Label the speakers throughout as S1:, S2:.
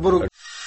S1: خبرو.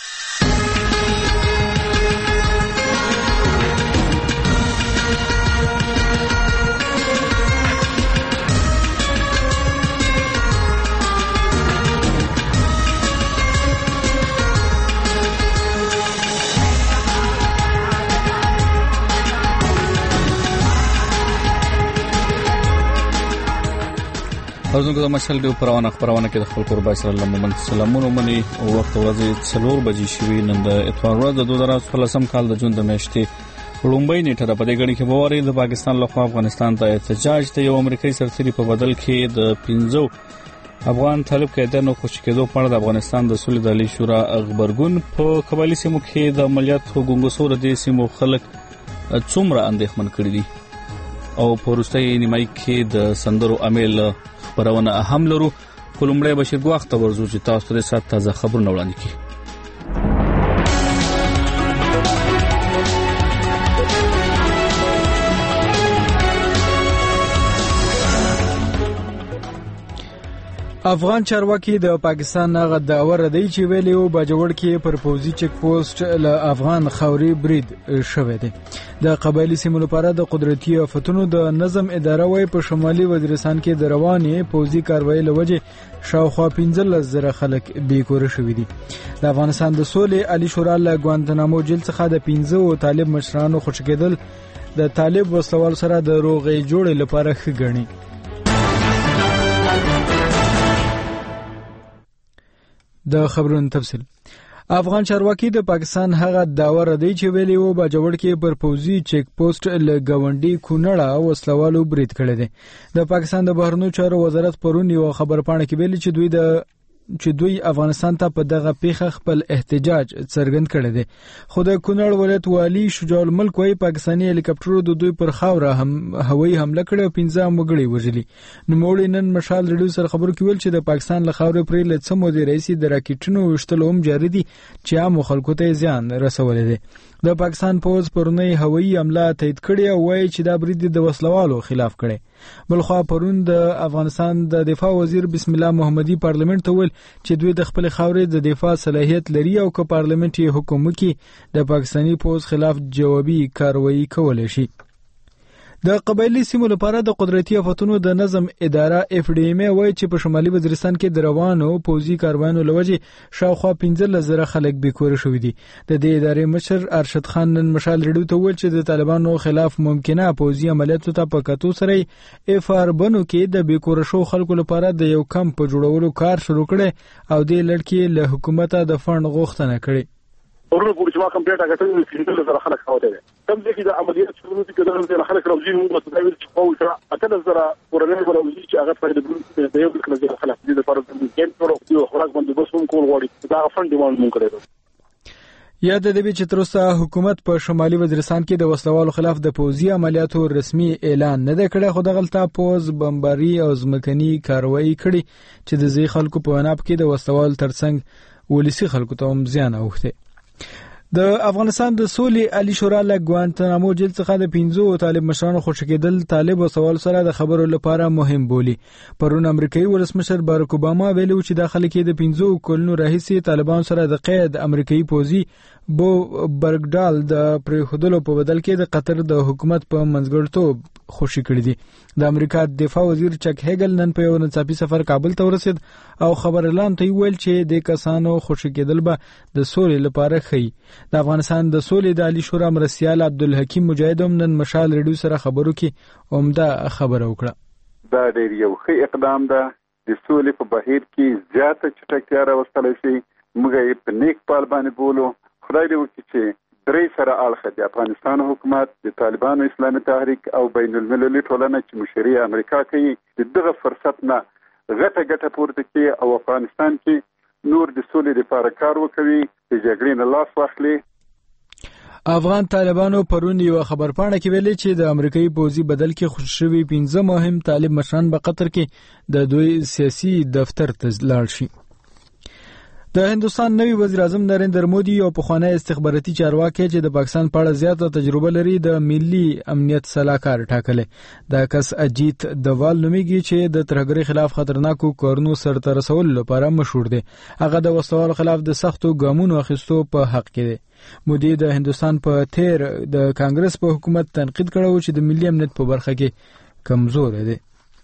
S2: اوسنګو د مشال دی خبرونه کې د خپل قربا سره لمن سلامونه مني او وخت ورځې 4 بجې شوي نن د اتوار ورځ د 2013 کال د جون د میاشتې لومبۍ نیټه د پدې غړي کې بواري د پاکستان لخوا افغانستان ته احتجاج ته یو امریکایي سرتیري په بدل کې د 15 افغان طالب قیدانو خوشی کېدو په اړه د افغانستان د سولې د عالی شورا خبرګون په قبایلی سیمو کې د عملیاتو ګونګسور د سیمو خلک څومره اندېښمن کړي دي او پورستۍ نیمای کې د سندرو عمل خبرونه هم لرو. کولمړی بشیر ګواخ ته ورزو چې تاسو ته سات تازه خبرونه وړاندې کړي.
S3: افغان چارواکي د پاکستان هغه دعوه ردی چې ویلي او باجوړ کې پر پوزي چک پوسټ له افغان خوري برید شوه دي. د قبایلی سیمو لپاره د قدرتي آفتونو د نظم اداره وای په شمالي وزیرستان کې د رواني پوزي کاروایی لوجه شاوخوا 15,000 خلک بیکور شوي دي. د افغانستان د سولې عالی شورا له ګوانتنامو جیل څخه د 15 طالب مشرانو خوشی کېدل د طالب وسوال سره د روغې جوړې لپاره ښه ګڼي. د خبرونو تفصیل. افغان چارواکي د پاکستان هغه دعوه ردی چې ویلي و باجوړ کې پر پوزي چک پوسټ له گاونډي کونړه وسلوالو برید کړی دی. د پاکستان د بهرنیو چارو وزارت پرون یو خبر پاڼه کې ویلي چې دوی افغانستان ته په دغه پیښه خپل احتجاج څرګند کړی دی. خو د کونړ ولایت والی شجاع الملک وايي پاکستاني هلیکاپټرو د دوی پر خاوره هوایي حمله کړې او 15 وګړي وژلي. نوموړي نن مشال ریډیو سره خبرو کې ویل چې د پاکستان له خاورې پرې له څه مودې راځي د راکټونو وشتلو هم جاري دي چې عام خلکو ته زیان رسولي دي. د پاکستان پوز پرونی هوایي حمله تایید کړې او وايي چې دا برید د وسلوالو خلاف کړي. بلخوا پرون د افغانستان د دفاع وزیر بسم الله محمدي پارلیمنت ته ویل چې دوی د خپل خاورې د دفاع صلاحیت لري او که پارلیمنت یې حکم وکړي د پاکستاني پوز خلاف جوابي کاروایی کولای شي. د قبایلی سیمو لپاره د قدرتي آفتونو د نظم اداره اف ډی ام وايي چې په شمالي وزیرستان کې د روانو پوزي کاروانو لوجه شاوخوا 15,000 خلک بیکور شوي دي. د دې ادارې مشر ارشد خان نن مشال ریډیو ته ویل چې د طالبانو خلاف ممکنه پوزي عملیاتو ته په کتو سره اف ار بنو کې د بیکور شو خلکو لپاره د یو کمپ په جوړولو کار شروع کړي او د لړکی له حکومت د فند غوښتنه کړي.
S4: ورونه کوم چې ما کمپلیټ هغه څنګه سره خلک خاوته دي کوم ځکه د عملیات شروع دي کله د خلک راوځي موږ ته دا چې خو سره اته زره ورنه راوځي چې هغه په د یو کله ځای خلک دي د فرض د کېم پرو یو خوراک باندې بس هم کول غواړي دا فند ډیماند مونږ کړو.
S3: یاد دی چې تر اوسه حکومت په شمالي وزیرستان کې د وسلوالو خلاف د پوزي عملیاتو رسمي اعلان نه کړی خو د غلطه پوز بمباري او ځمکني کاروایی کړي چې د ځای خلکو په وناب کې د وسلوال ترڅنګ ولسی خلکو ته هم زیان اوخته. د افغانستان د سولې عالی شورا له ګوانتنامو جیل څخه د 15 طالب مشرانو خوشی کېدل طالب وسوال سره د خبرو لپاره مهم بولی. پرون امریکایي ولسمشر باراک اوباما ویلي چې داخله کې د 15 کلونو راهیسې طالبان سره د قید امریکایي پوزي بو برګډال د پریخودلو په بدل کې د قطر د حکومت په منځګړیتوب خوشی کړی دي. د امریکا دفاع وزیر چک هیګل نن په یو ناڅاپي سفر کابل ته ورسید او خبر اعلان ته ویل چې د کسانو خوشی کېدل به د سولې لپاره خي. د افغانستان د سولې د عالی شورا مرستیال عبدالحکیم مجاهد هم نن مشال ریډیو سره خبرو کې عمده خبره وکړه.
S5: دا ډېر یو ښه اقدام ده د سولې په بهیر کې زیاته چټکتیا راوستلی شي. موږ یې په نیک پال باندې بولو. خدای دې وکړي چې درې سره اړخ د افغانستان حکومت د طالبانو اسلامي تحریک او بین المللي ټولنه چې مشري امریکا کوي دغه فرصت نه غټه پورته کوي او افغانستان کې نور د سولې لپاره کار وکوي د جګړې نه لاس واخلي.
S3: افغان طالبانو پرون یو خبر پاڼه کې ویلي چې د امریکایي پوزي بدل کې خوشی شوي 15 مهم طالب مشران په قطر کې د دوی سیاسي دفتر ته لاړ شي. د هندستان نوی وزیر اعظم نریندر مودي او پخوانی استخباراتي چارواکي چې د پاکستان په اړه زیاته تجربه لري د ملي امنیت سلاکار ټاکلې د کس اجیت دوال نومیږي چې د ترهګرۍ خلاف خطرناکو کارونو سرته رسولو لپاره مشهور دی. هغه د وسلوالو خلاف د سختو ګامونو اخیستو په حق کې دی. مودي د هندستان په تیر د کانګرس په حکومت تنقید کړو چې د ملي امنیت په برخه کې کمزور دی.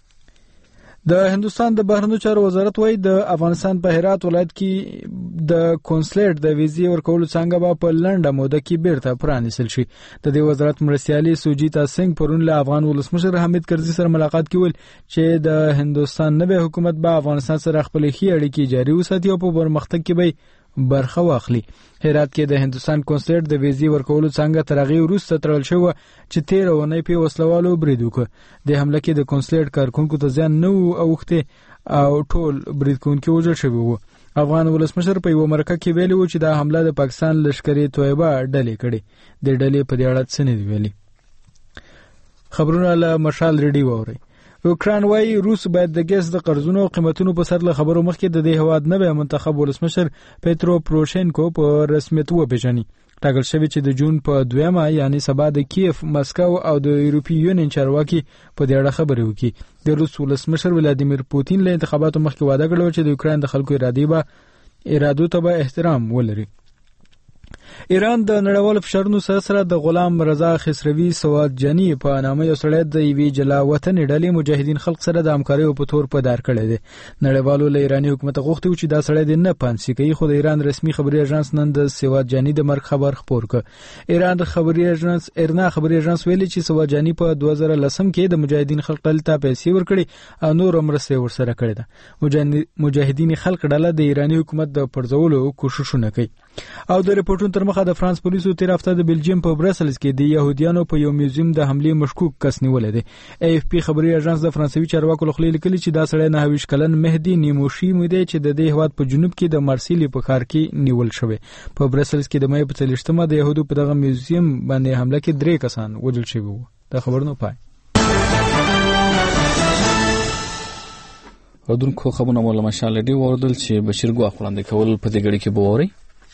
S3: د هندستان د بهرنیو چارو وزارت وايي د افغانستان په هرات ولایت کې د کنسولیټ د ویزې ورکولو څنګه په لنډه موده کې بیرته پرانیستل شي. د دې وزارت مرستیالي سوجیتا سنگ پرون له افغان ولسمشر حمید کرزي سره ملاقات کوي چې د هندستان نوی حکومت به افغانستان سره خپل ښې اړیکې جاري وساتي او په پرمختګ کې به برخه واخلي. هرات کې د هندستان کنسولیټ د ویزې ورکولو څنګه ترغه وروسته تړل شو چې 13 ونې په وسلوالو برید وکړ. د حمله کې د کنسولیټ کارکونکو ته ځان نه اوخته او ټول برید کوونکي وژل شوي وو. افغان ولسمشر په یو مرکه کې ویلي و چې دا حمله د پاکستان لشکري تویبه ډلې کړي. د ډلې په دې اړه څه نه ویلي. خبرونه له مشال ریډي ووري. اوکران وايي روس باید د ګاز د قرضونو او قیمتونو په سر له خبرو مخکې د دې هواد نوی منتخب ولسمشر پیترو پروشینکو په رسمیت وپېژني. ټاکل شوی چې د جون په 2 یعنی سبا د کیف، مسکو او د یورپي یونین چارواکي په دې اړه خبرې وکړي. د روس ولسمشر ولادیمیر پوتین له انتخاباتو مخکې وعده کړې چې د اوکران د خلکو ارادو ته به احترام ولري. ایران د نړیوال فشارونو سره د غلام رضا خسروي سواد جنی په نامه یو سړی د یوې جلا وطن ډلې مجاهدین خلق سره د همکارۍ په تور په دار کړی دی. نړیوالو له ایرانی حکومت غوښتي چې دا سړی د نه پانسي کوي، خو د ایران رسمي خبري اژانس نن د سواد جنی د مرګ خبر خپور کړ. ایران د خبري اژانس ارنا خبري اژانس ویلي چې سواد جنی په 2010 کې د مجاهدین خلق ډلې ته پیسې ورکړي او نور مرسته ورسره کړې ده. مجاهدین خلق ډله د ایرانی حکومت د پرځولو کوششونه کوي. او د ریپورتونو تر مخه د فرانس پولیسو تیر هفته د بلجیم په برسلز کې د يهوديانو په یو میوزیم د حمله مشکوک کس نیولې ده. اف پی خبري اژانس د فرانسوي چارواکو لخوا لیکلي چې دا سړی 29 کلن مهدي نیموشي مده چې د دې هواد په جنوب کې د مارسیلی په ښار کې نیول شوی. په برسلز کې د مې په 30مه د يهودو په دغه میوزیم باندې حمله کې 3 کسان وژل شوي وو. دا خبرونه پای
S2: ودونکو خبرونه مولا مشال دی وردل چې بشیر ګوا خلاندې کول په دې غړي کې بووري.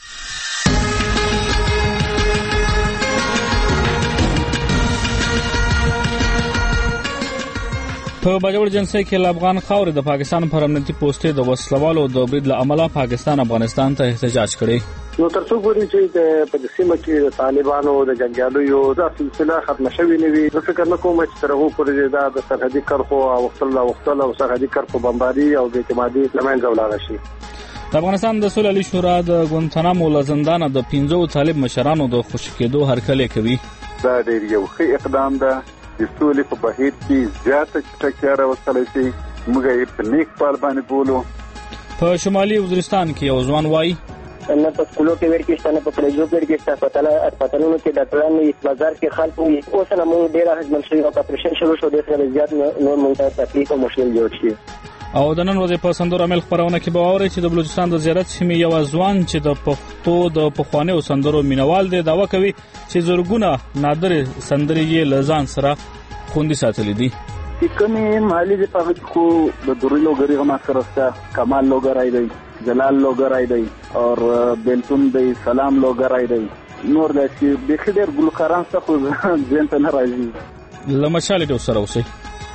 S2: په باجوړ جنسي کې افغان خاورې د پاکستان پر امنیتي پوسټې د وسلوالو د برید له امله پاکستان افغانستان ته احتجاج کړي.
S4: نو تر څو پورې چې په سیمه کې د طالبانو د جنگیالیو د سلسله ختم شوي نه وي، زه فکر نه کوم چې تر هغه پورې د سرحدي کرخو او سرحدي کرخو بمباري او د اعتمادي لمنځه ولاړ شي.
S2: د افغانستان د سولې علی شورا د ګونتنامو لزندان د 15 طالب مشرانو د خوشکېدو هرکلی کوي.
S5: دا ډېر یو ښه اقدام ده. د سولې په بهیر کې زیاته چټکتیا راوستلی شي. موږ یې په نیک پال باندې بولو.
S2: په شمالي وزیرستان کې یو ځوان وایي
S1: نه په سکولو کې ورکېشته، نه په کلیجو کې ورکېشته، په هسپتالونو کې ډاکټران نه، بازار کې خلک وي. اوس نه موږ ډېر هجمن شوي او اپریشن شروع شو، ډېر سره زیات نور موږ ته تکلیف او مشکل جوړ شي.
S2: او د نن ورځې په سندرو عمل خبرونه کې به واورئ چې د بلوچستان د زیارت سیمې یو ځوان چې د پښتو د پخوانیو سندرو مینوال دی دعوا کوي چې زرګونه نادر سندرې یې لزان سره خوندي ساتلې دي.
S6: کومې مالی د پاک کو د دوری لوګری غما سره کمال لوګرای دی، جلال لوګرای دی او بنتون دی، سلام لوګرای دی. نور د چې د خډر ګلوکاران څخه ځین ته ناراضي
S2: لمشال ډو سره اوسئ.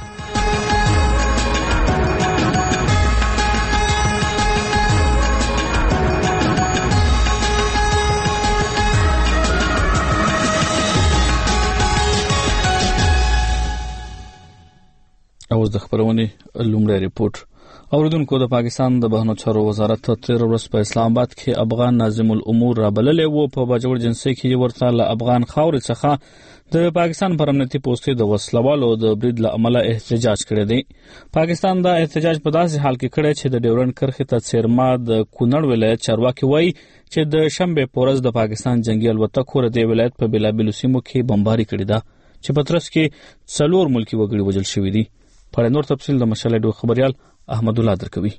S2: اوس د خبرونې لومړی ریپورت. اوریدونکو د پاکستان د بهرنیو چارو وزارت تیر ورځ په اسلام آباد کې افغان ناظم الامور رابللې وو. په باجوړ جنسي کې ورته له افغان خاورې څخه د پاکستان پر امنیتي پوسټې د وسلوالو د برید له امله احتجاج کړی دی. پاکستان دا احتجاج په داسې حال کې کړی چې د ډیورنډ کرښې ته څیرما د کونړ ولایت چارواکي وایي چې د شنبه په ورځ د پاکستان جنگي الوتکو د ولایت په بلابلو سیمو کې بمباري کړې ده چې په ترڅ کې 4 ملکی وګړي وژل شوي دي. په نور تفصیل د مشال ډو خبريال احمد الله درکوي.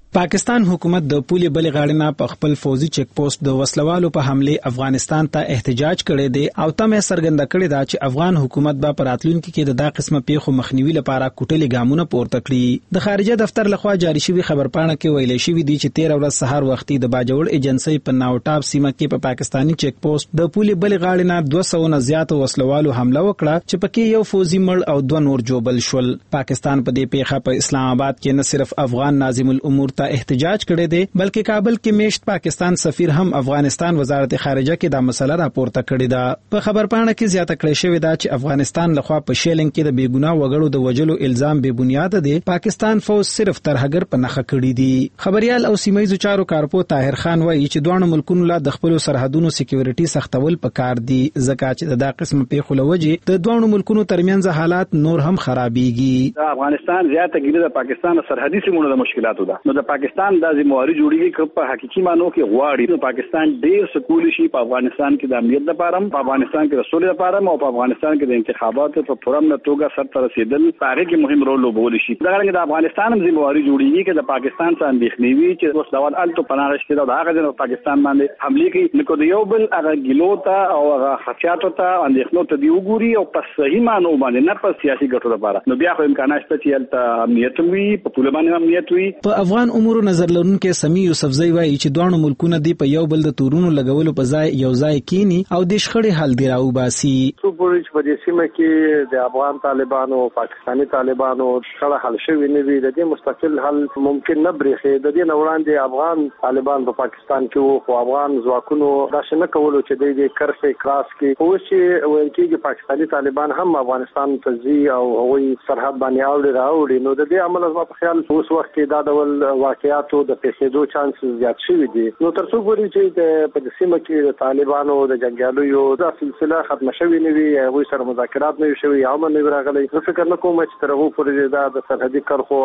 S7: پاکستان حکومت د پولې بلې غاړې نه په خپل فوزي چیک پوسټ د وسلوالو په حمله افغانستان ته احتجاج کړی دی او تمه څرګنده کړې ده چې افغان حکومت به په راتلونکي کې د قسمه پیښو مخنیوي لپاره کوټلي ګامونه پورته کړي. د خارجه دفتر لخوا جاری شوی خبرپاڼه کې ویل شوی دی چې 13 ورځ سهار وختي د باجوړ ایجنسی په ناوټاپ سیمه کې په پاکستانی چیک پوسټ د پولې بلې غاړې نه 200 نه زیات وسلوالو حمله وکړه چې پکې یو فوزي مړ او 2 نور جوبل شول. پاکستان په دې پیښه په اسلام آباد کې نه صرف افغان ناظم الامور ته احتجاج کړی دی بلکې کابل کې میشت پاکستان سفیر هم افغانستان وزارت خارجه کې دا مسله راپورته کړې ده. په خبرپاڼه کې زیاته کړې شوې ده چې افغانستان لخوا په شیلنګ کې د بیګناه وګړو د وجلو الزام بے بنیاد دی. پاکستان فوج صرف ترهګر په نخښه کړی دی. خبريال او سیمایي چارو کارپو طاهر خان وایي چې دوه ملکونو لا د خپل سرحدونو سکیورټي سختول پکار دي ځکه چې د قسم پیښو لوجې د دوه ملکونو ترمنځ حالات نور هم خرابېږي.
S6: افغانستان زیاته ګیره د پاکستان سرحدي سیمونو د مشکلاتو ده. نو د پاکستان د ذمہواری جوړیږي چې په حقيقي معنی کې غواړي نو پاکستان ډیر سکول شي په افغانستان کې د امنیت لپاره په افغانستان کې د سولې لپاره او په افغانستان کې د انتخاباتو په پرم توګه سره رسیدل هغه کې مهم رول لوبول شي. دا غواړي د افغانستان ذمہواری جوړیږي چې د پاکستان څخه اندېښنې وي چې اوس دا ول الټو پناهشته دا هغه د پاکستان باندې حمله کوي نو د یو بل هغه ګلوتا او هغه خفیاتو ته اندېښنو ته دی وګوري او په صحیح معنی باندې نه په سیاسي ګټو لپاره نو بیا خو امکانات شته چې الته امنیت وي په ټول باندې امنیت وي.
S7: په افغان امور نظر لرونکو سمي یوسفزئی وایي چې دوه ملکونه دی په یو بل د تورونو لګولو په ځای یو ځای کینی او د شخړې حل دی راوباسي.
S1: څو پورې چې په دې سیمه کې د افغان طالبانو او پاکستاني طالبانو شخړه حل شوې نه وي د دې مستقل حل ممکن نه برېښي. د دې وړاندې افغان طالبان په پاکستان کې وو خو افغان ځواکونو دا څنګه کولو چې د دې کرښې کراس کې او چې ویل کېږي پاکستاني طالبان هم افغانستان ته ځي او هغوی سرحد باندې راوړي نو د دې عمل زما په خیال اوس وخت کې دا ډول واقعیاتو د پیښېدو چانس زیات شوی دی. نو تر څو پورې چې په سیمه کې د طالبانو د جنگیالیو دا سلسله ختم شوی نه وي هغوی سره مذاکرات نه شوي یا هم نه راغلي زه فکر نه کوم چې تر هغه پورې دا د سرحدي کرښو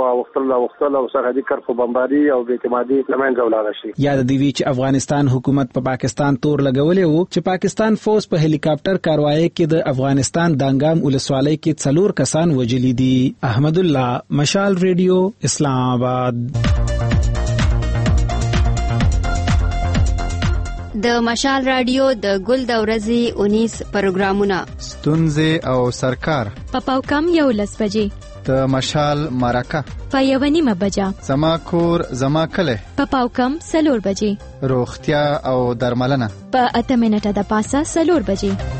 S1: او سرحدي کرښو بمباري او بې اعتمادي لمنځه ولاړه شي.
S7: یاد دی چې افغانستان حکومت په پاکستان تور لګولې وو چې پاکستان فوج په هلیکاپټر کاروایی کې د افغانستان دانګام ولسوالۍ کې 4 کسان وژلي دي. احمد الله مشال ریډیو اسلام آباد.
S8: د مشال رادیو د ګل د ورځې 19 پروګرامونه
S9: ستونزې او سرکار
S10: په کم 11 بجې
S9: د مشال مرکه
S10: په 1:30 بجه
S9: زما کور زما کله
S10: په کم 4 بجې
S9: روغتیا او درملنه
S10: په 8 منټه د پاسه 4 بجې.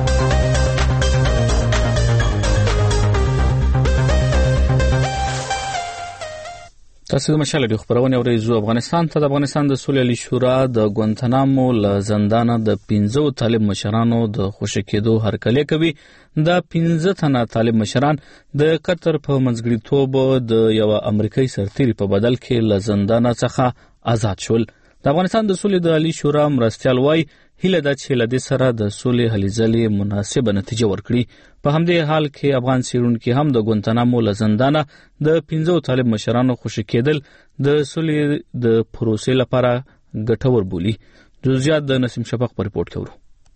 S2: تاسو د مشال د خبرونه اورئ. افغانستان ته د افغانستان د سولې عالی شورا د ګوانتانامو له زندانه د 15 طالب مشرانو د خوشی کېدو هرکلی کوي. د 15 تنه طالب مشران د قطر په منځګړیتوب د یو امریکایي سرتیري په بدل کې له زندانه څخه آزاد شول. د افغانستان د سولې د عالی شورا مرستیال وای هیله ده چې له دې سره د سولې هلې ځلې مناسبه نتیجه ورکړي. په همدې حال کې افغان څېړونکي هم د ګوانتانامو له زندانه د 15 طالب مشرانو خوشی کېدل د سولې د پروسې لپاره ګټور بولي. جزئیات د نسیم شفق په ریپورت کې ورو.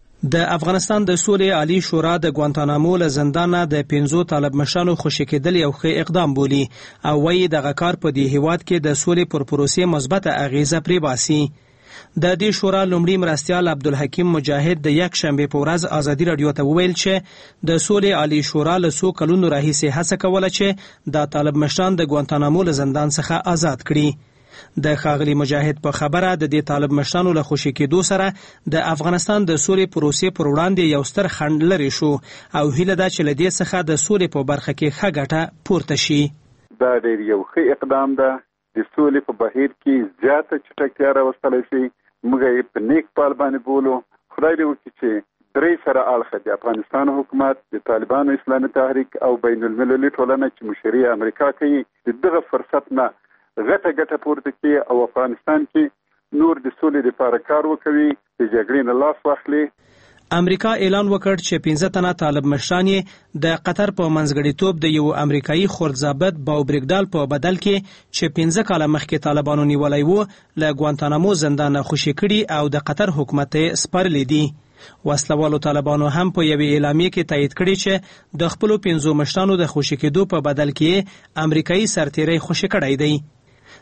S11: د افغانستان د سولې عالی شورا د ګوانتانامو له زندانه د 15 طالب مشرانو خوشی کېدل یو ښه اقدام بولي او وایي دغه کار په دې هیواد کې د سولې پر پروسې مثبته اغیزه پرې باسي. د دې شورا لومړي مرستیال عبدالحکیم مجاهد د یک شنبه په ورځ ازادي رادیو ته وویل چې د سولې عالی شورا له څو کلونو راهیسې هڅه کوله چې د طالب مشران د ګوانتانامو له زندان څخه آزاد کړي. د ښاغلي مجاهد په خبره د دې طالب مشرانو له خوشی کېدو سره د افغانستان د سولې پروسې پر وړاندې یو ستر خنډ لري شو او هیله ده چې له دې څخه د سولې په برخه کې ښه ګټه پورته شي.
S5: دا ډېر یو ښه اقدام ده. د سولې په بهیر کې زیاته چټکتیا راوستلی شي. موږ یې په نیک پال باندې بولو. خدای دې وکړي چې درې سره اړخ د افغانستان حکومت د طالبانو اسلامي تحریک او بین المللي ټولنه چې مشري امریکا کوي دغه فرصت نه غټه ګټه پورته کړي او افغانستان کې نور د سولې لپاره کار وکوي چې جګړې نه لاس واخلي.
S11: امریکا اعلان وکړ چې 15 تنه طالب مشران د قطر په منځګړیتوب د یو امریکایي خردضابط باوبریګدال په بدل کې چې 15 کاله مخکې طالبانو نیولای وو له ګوانتانامو زندان خوشی کړي او د قطر حکومت سپارلې دي. وسلوالو طالبانو هم په یوه اعلامیه کې تایید کړی چې د خپل 15 مشرانو د خوشی کېدو په بدل کې امریکایي سرتیری خوشی کړی دی.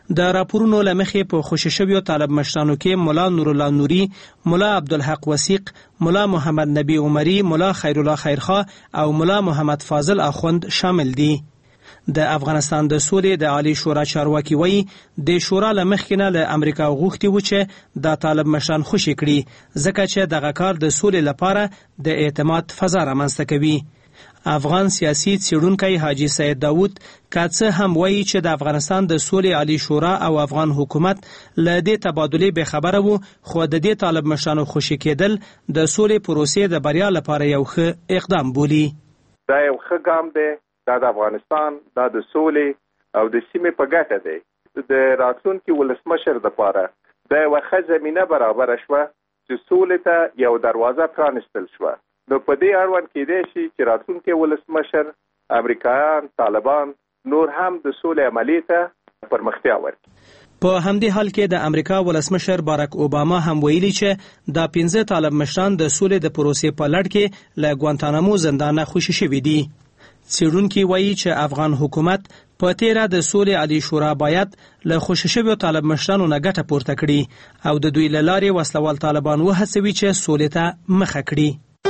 S11: د راپورونو لمخې په خوششویو طالب مشرانو کې مولا نور الله نوري، مولا عبدالحق وثیق، مولا محمد نبی عمری، مولا خیر الله خیرخوا او مولا محمد فاضل اخوند شامل دي. د افغانستان د سولې د عالی شورا چارواکي وایي د شورا له مخکې نه له امریکا غوښتي و چې د طالب مشران خوشي کړي، ځکه چې دغه کار د سولې لپاره د اعتماد فضا رامنځته کوي. افغان سیاسي څېړونکی حاجي سید داود که څه هم وایي چې د افغانستان د سولې عالی شورا او افغان حکومت له دې تبادلې بېخبره وو، خو د دې طالب مشرانو خوشي کېدل د سولې پروسې د بریا لپاره یو ښه اقدام بولي.
S12: دا یو ښه ګام دی، دا د افغانستان، دا د سولې او د سیمې په ګټه دی. د راتلونکي ولسمشر دپاره دا یوه ښه زمینه برابره شوه چې سولې ته یو دروازه پرانستل شوه. نو په دې اړوند کېدای شي چې راتلونکي ولسمشر، امریکایان، طالبان نور هم د سولې عملیې ته پرمختیا ورکړي.
S11: په همدې حال کې د امریکا ولسمشر باراک اوباما هم ویلي چې دا 15 طالب مشران د سولې د پروسې په لړ کې له ګوانتانامو زندانه خوشي شوي دي. څېړونکي وایي چې افغان حکومت په تیره د سولې عالی شورا باید له خوشي شویو طالب مشرانو نه ګټه پورته کړي او د دوی له لارې وسلوال طالبان وهڅوي چې سولې ته مخه کړي.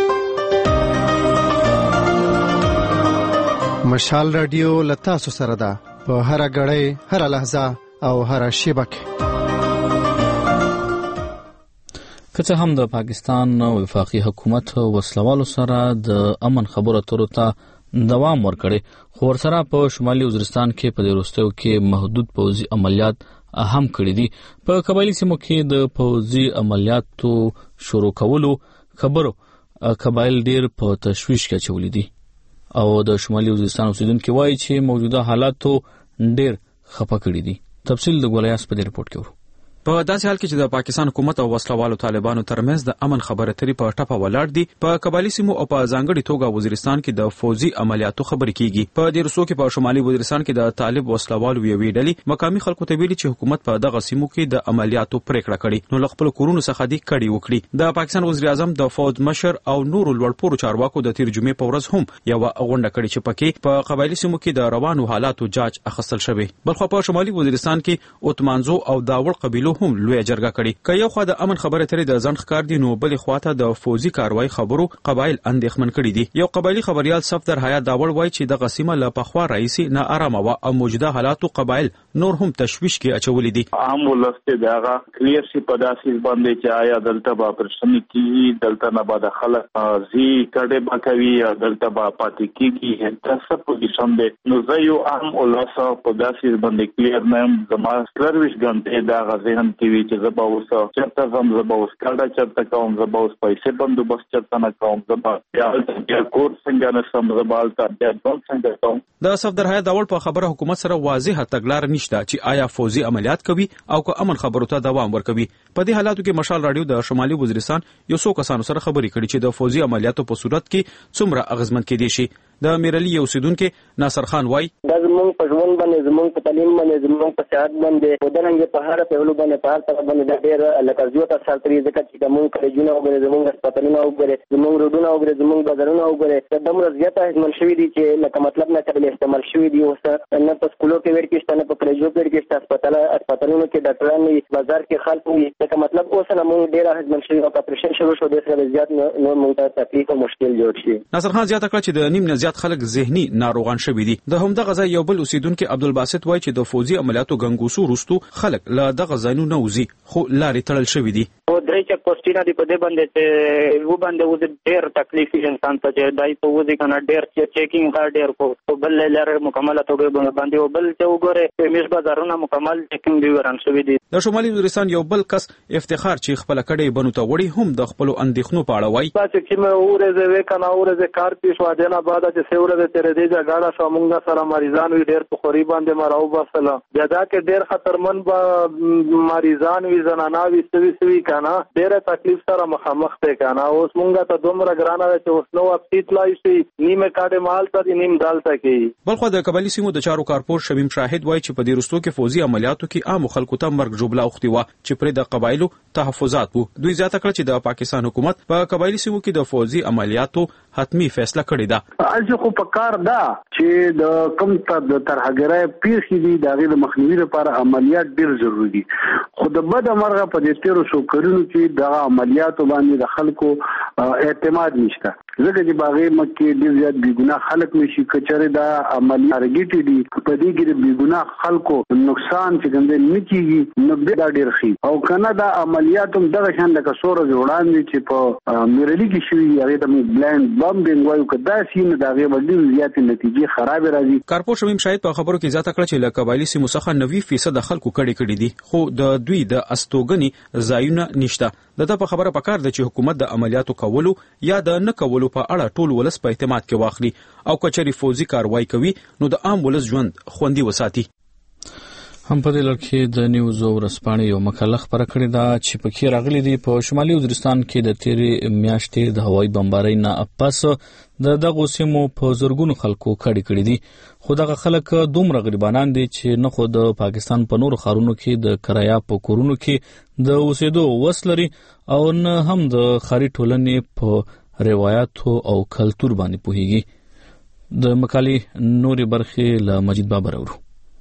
S9: مشال رادیو له تاسو سره ده په هره غړۍ، هره لحظه او هره شیبه کې.
S2: که څه هم د پاکستان وفاقي حکومت وسلوالو سره د امن خبرو اترو ته دوام ورکړي، خو ورسره په شمالي وزیرستان کې په دې وروستیو کې محدود پوځي عملیات هم کړي دي. په قبایلي سیمو کې د پوځي عملیاتو شروع کولو خبرو قبایل ډیر په تشویش کې اچولي دي او د شمالي وزیرستان اوسیدونکو وایي چې موجوده حالاتو ډیر خفه کړي دي. تفصیل د ګولیاس په دې رپورت کې ورو.
S13: په داسې حال کې چې د پاکستان حکومت او وسلوالو طالبانو ترمنځ د امن خبرې اترې په ټپه ولاړ دي، په قبایلي سیمو او په ځانګړي توګه وزیرستان کې د فوزي عملیاتو خبرې کیږي. په دې رسو کې په شمالي وزیرستان کې د طالب وسلوالو یوې ډلې مقامي خلکو ته ویلي چې حکومت په دغه سیمو کې د عملیاتو پریکړه کړې، نو له خپل کورونو څخه دې کډي وکړي. د پاکستان وزیر اعظم د فوج مشر او نورو لوړپوړو چارواکو د تیر جمعې په ورځ هم یو غونډه کړې چې پکې په قبایلي سیمو کې د روانو حالاتو جاج اخیستل شوی. بلخو په شمالي وزیرستان کې اوتمانزو او داوړ قبیلو هم لوی جرګه کړي. که یو خوا د امن خبره ترې د ځنډ ښکار دي، نو بلې خواته د فوزي کاروای خبرو قبایل اندېښمن کړي دي. یو قبایلي خبريال صفدر حیات داوړ وایي چې د قسمه له پخوا رئیسي نه آرامه و او موجوده حالاتو قبایل نور هم تشویش کې اچولي دي.
S6: عام ولسته دغه کلیر سی په داسې باندې چې آیا دلته به پرشن کیږي، دلته نه به د خلک زی کډه بکوي، دلته به پاتې کیږي، تاسو په دې شم ده. نو زه یو عام ولسته په داسې باندې کلیر نیم زما سرویس ګنټه دا غزهن کی وی چې زبا وسه چرته زم زبا وس کډه چرته کوم زبا وس پیسې بندوبست چرته نه کوم زبا یا کور څنګه نه سم زبالته د ځان څنګه کوم.
S13: د صفدر حیات داوړ په خبره حکومت سره واضحه تګلار نشته چې آیا فوزي عملیات کوي او که امن خبرو ته دوام ورکوي. په دې حالاتو کې مشال رادیو د شمالي وزیرستان یو څو کسانو سره خبرې کړې چې د فوزي عملیاتو په صورت کې څومره اغیزمن کېدي شي. د میرلی یو سیدونکو ناصر خان وای
S14: د زمون په ژوند باندې، زمون په تعلیم باندې، زمون په صحت باندې، په دغه په هر په ولو باندې په هر طرف باندې د ډېر لکه زیات اثر کوي، ځکه چې زمون کلیجونه وګړي، زمون هسپتالونه وګړي، زمون روډونه وګړي، زمون بازارونه وګړي، دمر زیات اهمیت شوی دي چې لکه مطلب نه قابل استعمال شوی دي. اوس نه په سکولو کې ورکې شته، نه په کلیجو کې ورکې شته، هسپتالونو کې ډاکټران وي، بازار کې خلک وي، لکه مطلب اوس نه مونږ ډېر اهمیت شوی او اپریشن شروع شو، د سره زیات نو مونږ ته تکلیف او مشکل جوړ شي.
S13: ناصر خان زیاته کړ چې د نیم نه زیات خلک ذهني ناروغان شوي دي. د همدغه ځای یو بل اوسیدونکو عبدالباسط وایي چې د فوزي عملیاتو غنګوسو وروستو خلک له دغه ځایونو نه وځي، خو لارې تړل شوي دي.
S14: او درې چک پوسټونه دی په دې باندې چې و باندې و ډېر تکلیف انسان ته چې دای په وځي کنه ډېر چیکینګ غا ډېر کو بل لاره مکمله توګه باندې او بل چې وګوره میش بازارونه مکمل چیکینګ دی وران شوی دي.
S13: د شمالي وزیرستان یو بل کس افتخار چې خپل کډې بنو ته وړي هم د خپل اندېښنو په اړه وایي
S4: چې مې اورزه وکنه اورزه کار پیښ واده نه بعد چې سورزه تر دې ځګړه شومنګ سره مریضان وی ډېر په خوري باندې مراو بسله بیا دا کې ډېر خطرمن به مریضان وی زنانه وی سوي
S6: کنه ډیره تکلیف سره مخامخ دی کنه. اوس مونږ ته دومره ګرانه ده چې اوس نو اپسیت لای شي نیمه کاډه مال ته نیم دالته کې.
S13: بلخو د قبایلی سیمو د چارو کارپور شمیم شاهد وایي چې په دې رستو کې فوزي عملیاتو کې عام خلکو ته مرګ جوړه اوختي و چې پر د قبایلو تحفظات وو. دوی زیاته کړ چې د پاکستان حکومت په قبایلی سیمو کې د فوزي عملیاتو حتمی فیصله کړې ده.
S15: اځ خو په کار ده چې د کم د ترهګرۍ پیښې دي د غیر مخنیوي لپاره عملیات ډیر ضروری دي. خو د بد مرغه په دې تیرو شو کړنو کې د عملیاتو باندې د خلکو اعتماد نشته. ځکه چې باغې مکه ډیر زیات بیګناه خلک نشي کچره دا عملیات رګیټي دي په دې کې د بیګناه خلکو نقصان چې ګندې نکېږي نو دا ډیر خي او کنه دا عملیات هم دغه شان لکه سورج وړاندې چې په میرلی کې شوی هغه د بلند بمبینګ وایو کدا سین دا غي ډیر زیات نتیجې خراب راځي.
S13: کارپور شمیم شاهد په خبرو کې زیاته کړ چې له قبایلی سیمو څخه 90% خلکو کړي دي خو د دوی د استوګنی ځایونه نشته. دغه په خبره پکار ده چې حکومت د عملیاتو کولو یا د نه کولو په اړه ټول ولس په اعتماد کې واخلي او کچري فوزي کاروایی کوي نو د عام ولس ژوند خوندي وساتي.
S2: هم په دې لړ کې د نیوز او ورځپاڼې یو مقاله خبره کړې ده چې پکې راغلي دي په شمالي وزیرستان کې د تیرې میاشتې د هوایي بمبارۍ نه پس د دغو سیمو په زرګونو خلکو کړي دي. خو دغه خلک دومره غریبانان دي چې نه خو د پاکستان په نورو ښارونو کې د کرایه په کورونو کې د اوسېدو وس لري او نه هم د ښاري ټولنې په روایتو او کلتور باندې پوهیږي. د مقالې نورې برخې له مجید بابر اورو.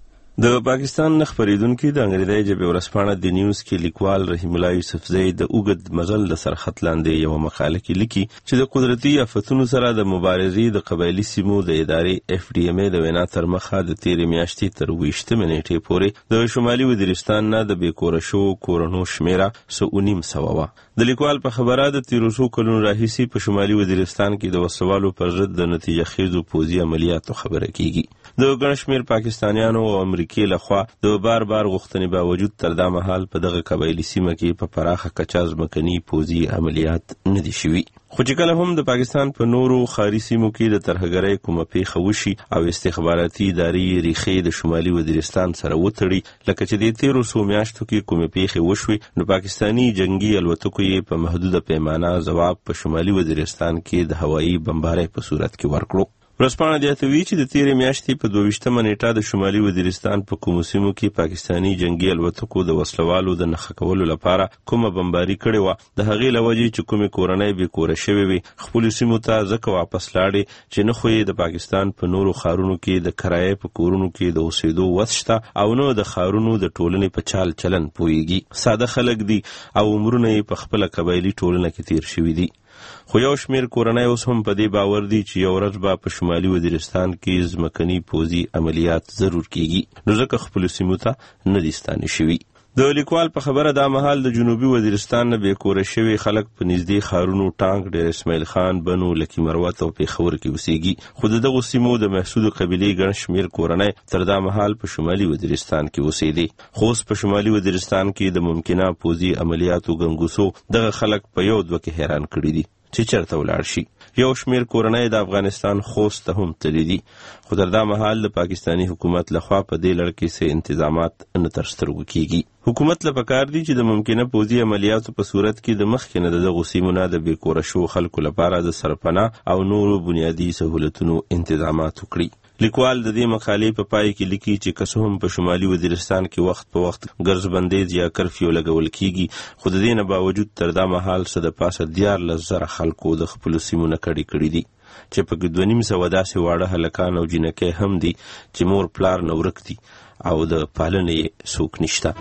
S16: د پاکستان خبرېدونکو د انګریزي ژبې ورځپاڼه د نیوز کې لیکوال رحیم الله یوسفزئی د اوږد مزل د سرخط لاندې یو مقاله کې لیکي چې د قدرتي آفتونو سره د مبارزې د قبایلی سیمو د ادارې FDMA د وینا تر مخه د تیرې میاشتې تر 20 نیټې پورې د شمالي وزیرستان نه د بیکوره شو کورونو شمیره 900 و. د لیکوال په خبره د تیروسو کلونو راهیسي په شمالي وزیرستان کې د وسوالو پر ضد د نتیجه خیزو پوځي عملیاتو خبره کیږي. د ګڼ شمېر پاکستانیانو او امریکای لخوا د بار غوښتنې باوجود تر دا مهال په دغه قبایلی سیمه کې په پراخه کچه ځمکني پوځي عملیات نه دي شوي. خو چې کله هم د پاکستان په نورو ښاري سیمو کې د ترهګرۍ کومه پیښه وشي او استخباراتي ادارې ریښې د شمالي وزیرستان سره وتړي لکه چې د تیرو څو میاشتو کې کومه پیښه وشوي نو پاکستاني جنگي الوتکو یې په محدوده پیمانه ځواب په شمالي وزیرستان کې د هوایي بمبارۍ په صورت کې ورکړو. ورځپاڼه زیاتوي چې د تیرې میاشتې په 22 نیټه د شمالي وزیرستان په کومو سیمو کې پاکستاني جنگي الوتکو د وسلوالو د نښه کولو لپاره کومه بمباري کړې وه د هغې له وجې چې کومې کورنۍ بې کوره شوې وي خپلو سیمو ته ځکه واپس لاړې چې نه خو یې د پاکستان په نورو ښارونو کې د کرایې په کورونو کې د اوسېدو وس شته او نه د ښارونو د ټولنې په چال چلن پوهېږي. ساده خلک دي او عمرونه یې په خپله قبایلي ټولنه کې تیر شوي دي. خو یو شمیر کورنۍ اوس هم په دې باور دي چې یو ورځ به په شمالي وزیرستان کې ځمکني پوځي عملیات ضرور کیږي نو ځکه خپلو سیمو ته نه دي ستانه شوي. د لیکوال په خبره دا مهال د جنوبي وزیرستان نه بیکوره شوي خلک په نږدې ښارونو ټانک ډیر اسماعیل خان بنو لکي مروت او پیښور کې اوسېږي خو د دغو سیمو د محسود قبیلې ګڼ شمیر کورنۍ تر دا مهال په شمالي وزیرستان کې اوسېدي. خو اوس په شمالي وزیرستان کې د ممکنه پوځي عملیاتو ګنګوسو دغه خلک په یو دوه کې حیران کړي دي چې چرته ولاړ شي. یو شمیر کورنۍ د افغانستان خوست ته هم تللي دي خو تر دا مهال د پاکستاني حکومت لخوا په دې لړ کې څه انتظامات نه تر سترګو کیږي. حکومت له پکار دي چې د ممکنه پوځي عملیاتو په صورت کې د مخکې نه د دغو سیمو نه د بیکوره شو خلکو لپاره د سرپناه او نورو بنیادي سهولتونو انتظامات وکړي. لیکوال د دې مقالې په پای کې لیکي چې که څه هم په شمالي وزیرستان کې وخت په وخت ګرځبندیز یا کرفیو لګول کیږي خو د دې نه باوجود تر دا مهال څه د پاسه 14,000 خلکو د خپلو سیمو نه کړي دي چې په 2,500 داسې واړه هلکان او جینکۍ هم دي چې مور پلار نه ورک دي او د پالنې څوک نشته.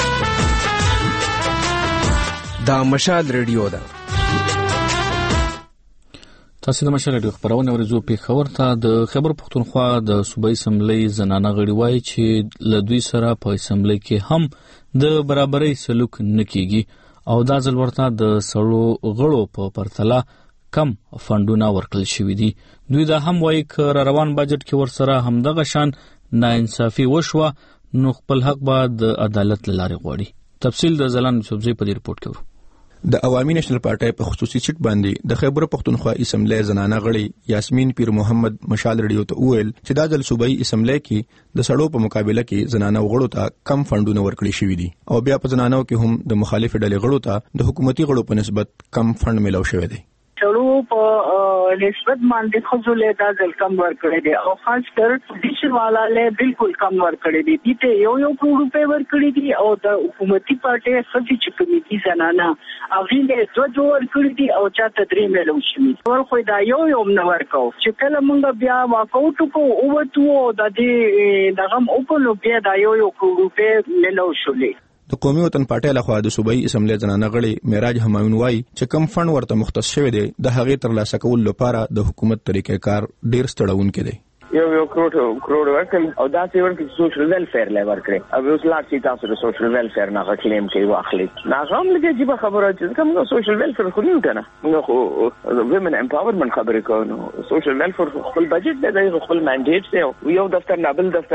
S17: دا مشال ریډیو ده.
S2: تاسو د مشال ریډیو خبرونه ورزو پیښور ته د خیبر پختونخوا د صوبایي اسمبلی زنانه غړي وایي چې له دوی سره په اسمبلی کې هم د برابرۍ سلوک نه کیږي او دا ځل ورته د سړو غړو په پرتله کم فندونه ورکړل شوي دي. دوی دا هم وایي چې روان بجټ کې ورسره همدغه شان ناانصافي وشوه نو خپل حق به د عدالت لاره غواړي. تفصیل د زلان یوسفزئی په دې رپورت کې ورو.
S18: د عوامي نېشنل پارټي په خصوصي سیټ باندې د خیبر پختونخوا اسمبلی زنانه غړي یاسمین پیر محمد مشال ریډیو ته وویل چې دا د صوبایي اسمبلی کې د سړو په مقابله کې زنانه غړو ته کم فندونه ورکړي شوي دي او بیا په زنانو کې هم د مخالف ډلې غړو ته د حکومتي غړو په نسبت کم فند ملو شوی دی.
S19: چړو په نسبت باندې خزولې دا ځل کم ورکړي دي او خاص کر ډیشن والا له بالکل کم ورکړي دي. دته یو کروڑ روپے ورکړي دي او د حکومتي پارټي سچ کمیټي زنانه هغه له دوه ورکړي دي او چا تدریم له شي ور خو دا یو نه ورکاو چې کله مونږ بیا واکاوټ کو او تو د دې دغه او په لو بیا دا یو کروڑ روپے ملو شولې.
S18: د قومي وطن پارټي لخوا د صوبایي اسمبلی زنانه غړي معراج همایون وایي چې کم فند ورته مختص شوی دی د هغې ترلاسه کولو لپاره د حکومت طریقې کار ډیر ستړونکی دی.
S20: یو کروڑ ورکړل او دا څه ورکړي سوشل ویلفیر له ورکړي او اوس لا چې تاسو د سوشل ویلفیر نه کلیم کوي واخلي نه هم لږه چې په خبره چې کوم سوشل ویلفیر خو نه کنه نو خو ویمن امپاورمنت خبرې کوو سوشل ویلفیر خپل بجټ دی خپل منډیټ دی یو دفتر نابل دا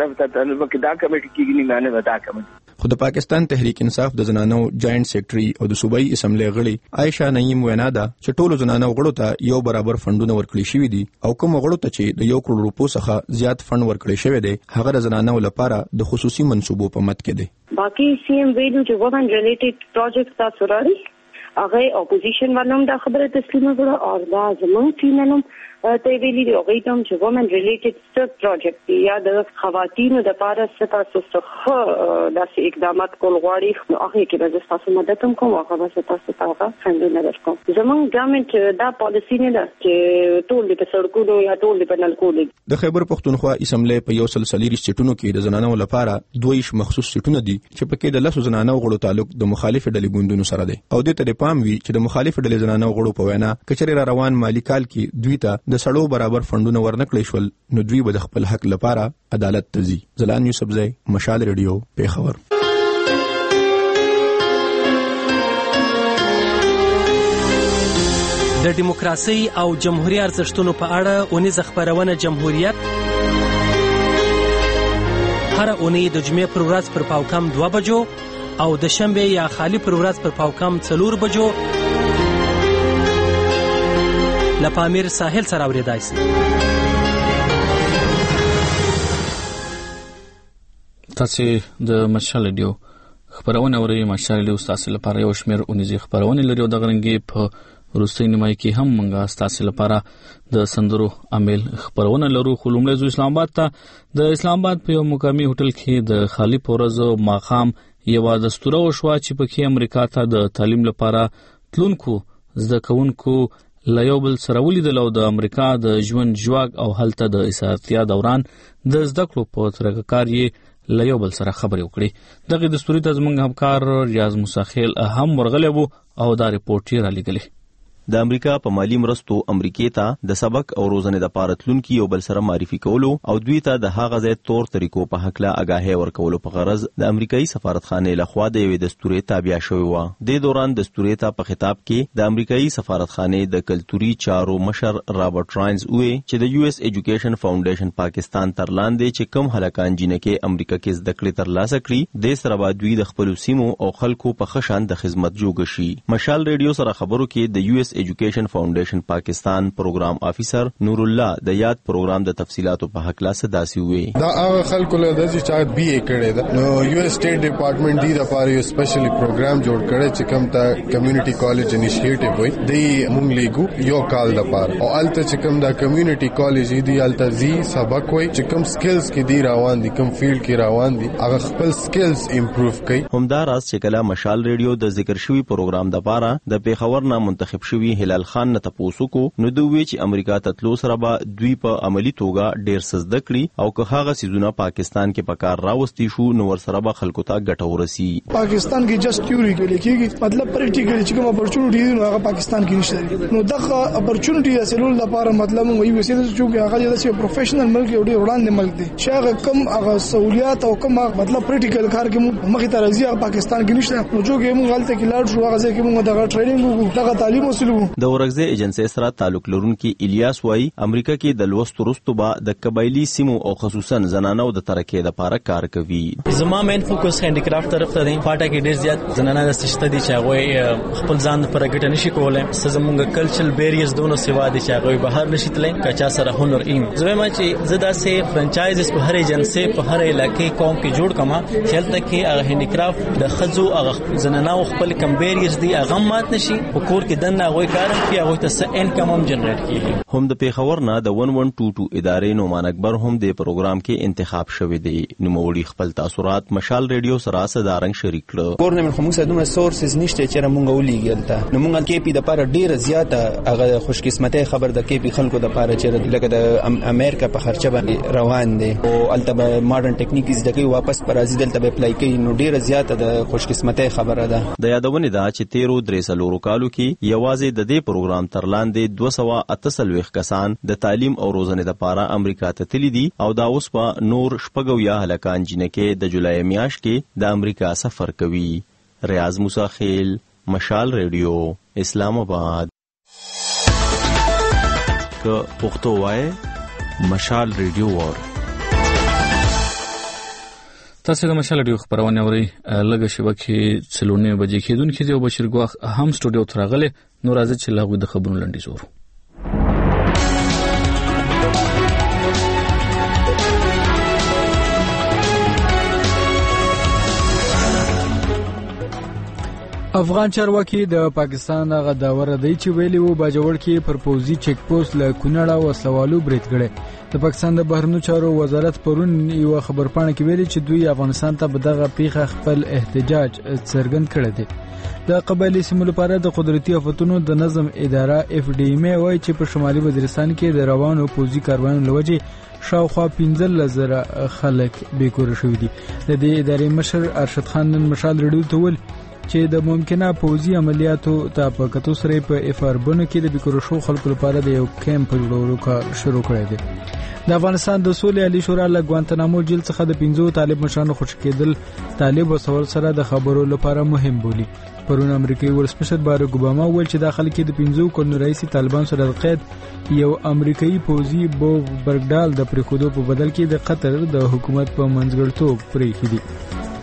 S20: کمیټه کېږي نه ودا کمیټه.
S18: خو د پاکستان تحریک انصاف د زنانو جاینټ سیکریټري او د صوبایي اسمبلی غړي عائشہ نعیم وینا ده چې ټولو زنانو غړو ته یو برابر فندونه ورکړي شوي دي او کوم غړو ته چې د 1 کروڑ روپو څخه زیات فند ورکړي شوی دی هغه د زنانو لپاره د خصوصي منصوبو په مد کې دی.
S21: باقي سی ایم ویلو چې وومن ریلیټډ پروجیکټ تاسو راځي هغه اپوزیشن ورنوم دا خبره تسلیم کړه او دا زموږ ټیمنوم ته ویلي دی هغه ته چې وومن ریلیټډ سټر پروجیکټ یا د خواتینو د لپاره ستاسو څخه داسې اقدامات کول غواړي نو هغه کې د تاسو مدد هم کوم هغه تاسو ته څنګه نه درکوم. زموږ ګورنمنت دا پالیسی نه ده چې ټول په سړکونو یا ټول په نلکو
S18: د خیبر پختونخوا اسمبلی په یو سلسله سیټونو کې د زنانو لپاره 2 مخصوص سیټونه دي چې پکې د 10 زنانو غړو تعلق د مخالف ډلې ګوندونو سره دی او د ته پام وی چې د مخالف ډلې زنانو غړو په وینا کچري را روان مالی کال کې دوی ته د سړو برابر فندونه ورنکړي شول نو دوی به د خپل حق لپاره عدالت ته ځي. زلان یوسفزئی مشال ریډیو پیښور.
S11: د دیموکراسي او جمهوریت ارزښتونو په اړه اونیزه خبرونه جمهوریت هر اونۍ د جمعې پر ورځ پر پاوکم 2 بجو او د شنبه یا خالی پر ورځ پر پاوکم 4 بجو لپامیر ساحل سره اوریدای شي.
S2: تاسو د مشال ریډیو خبرونه اورئ. مشال ریډیو تاسو لپاره یو شمېر اونیزه خبرونه لري او د غرنګي په وروستۍ نیمایي کې هم موږ تاسو لپاره د سندرو عامل خبرونه لرو. خو لومړی ځو اسلام آباد ته. د اسلام آباد په یو مقامي هوټل کې د خالی پورزو ماقام یو دستور وشو چې پکې امریکا ته د تعلیم لپاره تلونکو زده کوونکو لیوبل سره ولیدل او د امریکا د ژوند جواګ او هلته د اساتیا دوران د زده کړو په طریقه کار یې لیوبل سره خبرې وکړي. دغه دستوري ته زموږ همکار ریاض موسیخیل هم ورغلی وو او دا رپورټ یې را لېږلی.
S22: د امریکا په مالی مرستو امریکای ته د سبق او روزنې د پارتلونکو یو بل سره معرفي کولو او دوی ته د هغه ځای تور طریقو په حق لا آگاهي ورکولو په غرض د امریکایي سفارتخانه لخوا د یوې دستوري تابع شوی و. د دوران دستوري ته په خطاب کې د امریکایي سفارتخانه د کلتوري چارو مشر رابرټ راینز وی چې د یو اس ایجوکیشن فاونډیشن پاکستان تر لاندې چې کم هلکان جنکه امریکا کې زده کړې ترلاسه کړي د سره بعد دوی د خپل سیمو او خلکو په خشان د خدمت جوړ شي. مشال ریډیو سره خبرو کې د یو اس ایجوکیشن فاونډیشن پاکستان پروګرام افیسر نور الله د یاد پروګرام د تفصيلاتو په حق لا صداسي وي.
S23: دا هغه خلکو له د چې بي اي کړي دا نو یو اس سټیټ ډپارټمنټ دی د پاره یو سپیشلی پروګرام جوړ کړي چې کوم ته کمیونټي کالج انیشیټیو وي دی مونږ لیګو یو کال د پاره او الته چې کوم دا کمیونټي کالج دی الته زی سبق وي چې کوم سکلز کې دی روان دي کوم فیلډ کې روان دي هغه خپل سکلز امپروف کوي.
S22: همدا راز چې کله مشال ریډیو د ذکر شوی پروګرام د پاره د پیښور نه منتخب شوی هلال خان نه تاسو کو نو دوی چې امریکا ته تلو سره به دوی په عملی توګه ډیر سزده کړي او که هغه سيزونه پاکستان کې پکار راوستي شو نو ور سره به خلکو ته ګټه ورسي.
S24: پاکستان کې جست تیوري کې لیکيږي مطلب پریکټیکلی چې کوم اپورچونټی دی نو هغه پاکستان کې نشته. نو دغه اپورچونټی حاصلول لپاره مطلب موږ یو څه چې هغه د پروفیشنل ملک یو ډیر وړاندې ملک دی چې هغه کم هغه سہولیات او کم مطلب پریکټیکل کار کې مخې ته راځي پاکستان کې نشته. نو چې موږ غلطه کې لاړ شو هغه ځکه موږ دغه ټریننګ وکړو دغه تعلیم وسیل
S22: د ورغزي ایجنسی سره تعلق لرونکي الیاس وای امریکا کې د لوستو رستو با د قبایلی سیمو او خصوصا زنانو د ترکې د لپاره کار کوي.
S1: زما مین فوکس هاندیکرافت طرف ته دی. پاټه کې ډیر زیات زنانه د سشته دي چې هغه خپل ځان پر ګټه نشي کولای. زمونږ کلچرل بیریرز دونو سیوا دي چې هغه بهر نشي تللی کچا سره هنر ایم. زما چې زدا سه فرانچایزز په هر ایجنسی په هر علاقې قوم کې جوړ کما چې تل کې هغه هاندیکرافت د خزو هغه زنانه خپل کم بیریرز دي هغه مات نشي په کور کې دنه هغه کارم کې هغه ته څه انکم هم جنریټ کیږي.
S22: هم د پیښور نه د 1122 ادارې نومان اکبر هم د پروګرام کې انتخاب شوی دی. نوموړي خپل تاثرات مشال ریډیو سره صدارنګ شریک کړ.
S3: ګورنمنت خو موږ سره دومره سورسز نشته چې موږ ولېګل تا نو موږ کې پی د لپاره ډیر زیاته هغه خوش قسمتي خبر د کې پی خلکو د لپاره چې لکه د امریکا په خرچه باندې روان دي او البته ماډرن ټیکنیکز د کې واپس پر ازیدل ته اپلای کوي نو ډیر زیاته د خوش قسمتي خبره ده.
S22: د یادونه ده چې 13 کالو کې یوازې د دې پروګرام تر لاندې 248 کسان د تعلیم او روزنې لپاره امریکا ته تللي دي او دا اوس په نور شپږو یا هلکان جنکه د جولای میاشت کې د امریکا سفر کوي. ریاض موسی خیل، مشال ریډیو، اسلام آباد. که پښتو وای مشال ریډیو ور.
S2: تاسو د مشال ریډیو خبرونه اورئ. لږه شبکه څلورنه بجې کېدونکې دی او بشیر ګواخ هم سټوډیو ته راغله. نو راځي چې لاغوي د خبرونو لنډیز ورو.
S7: افغان چارواکي د پاکستان هغه داور دی چې ویلي وو باجوړ کې پر پوزي چیک پوسټ له کونړ او وسلوالو برید کړي. د پاکستان د بهرنیو چارو وزارت پرون یو خبرپاڼه کې ویلي چې دوی افغانستان ته بدغه پیښه خپل احتجاج څرګند کړی دی. د قبایلی سیمو لپاره د قدرتي آفتونو د نظم اداره اف ډی ام وایي چې په شمالي وزیرستان کې د روانو پوزي کاروانونو لوجې شاوخوا 15,000 خلک بیکور شوي دي. د دې ادارې مشر ارشد خان نن مشال ریډیو ته ویل چې د ممکنه پوزي عملیاتو ته په کتو سره په اف ار بنو کې د بیکور شو خلکو لپاره د یو کیمپ جوړولو کار شروع کړی دی. د افغانستان د سولې عالی شورا له ګوانتنامو جیل څخه د 15 طالب مشرانو خوشی کېدل طالب وسول سره د خبرو لپاره مهم بولی. پرون امریکایي ولسمشر باراک اوباما ویل چې داخل کې د 15 کلونو رئیس طالبان سره د قید یو امریکایي پوزي بوب برګډال د پریخودو په بدل کې د قطر د حکومت په منځګړتوب پریخي دي.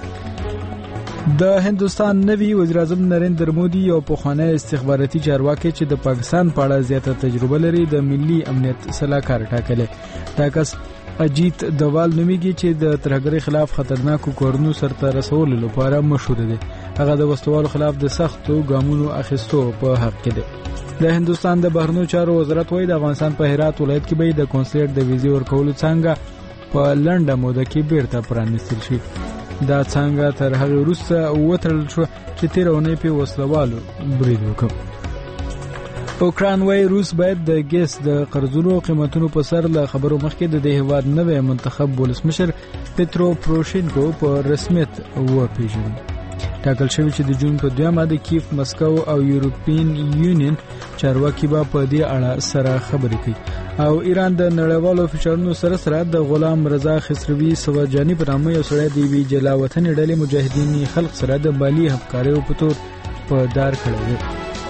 S7: د هندستان نوی وزیر اعظم نریندر مودي او پخوانی استخباراتي چارواکي چې د پاکستان په اړه زیاته تجربه لري د ملي امنیت صلاحکار ټاکلې. دا کس اجیت دوال نومیږي چې د ترهګرۍ خلاف خطرناکو کارونو سرته رسولو لپاره مشهور دی. هغه د وسوالو خلاف د سختو ګامونو اخیستو په حق کې دی. د هندستان د بهرنیو چارو وزارت وایي د افغانستان په هرات ولایت کې به د کنسولر د ویزې ورکولو څنګه په لنډه موده کې بیرته پرانیستل شي. دا څنګه تر هغه وروسته وترل شو چې 13 اونۍ په وسلوالو برید وکړ. اوکران وايي روس باید د ګیس د قرضونو قیمتونو په سر له خبرو مخکې د دې هیواد نوی منتخب ولسمشر پترو پروشینکو په رسمیت وپیژني. ټاکل شوی چې د جون په 2 د کیف، مسکو او یورپین یونین چارواکي به په دې اړه سره خبرې کوي او ایران د نړیوالو فشارونو سره د غلام رضا خسروی سوجانی په نامه یو سړی د وی جلا وطن ډلې مجاهدین خلق سره د مالی همکاریو په تور په دار کړی دی.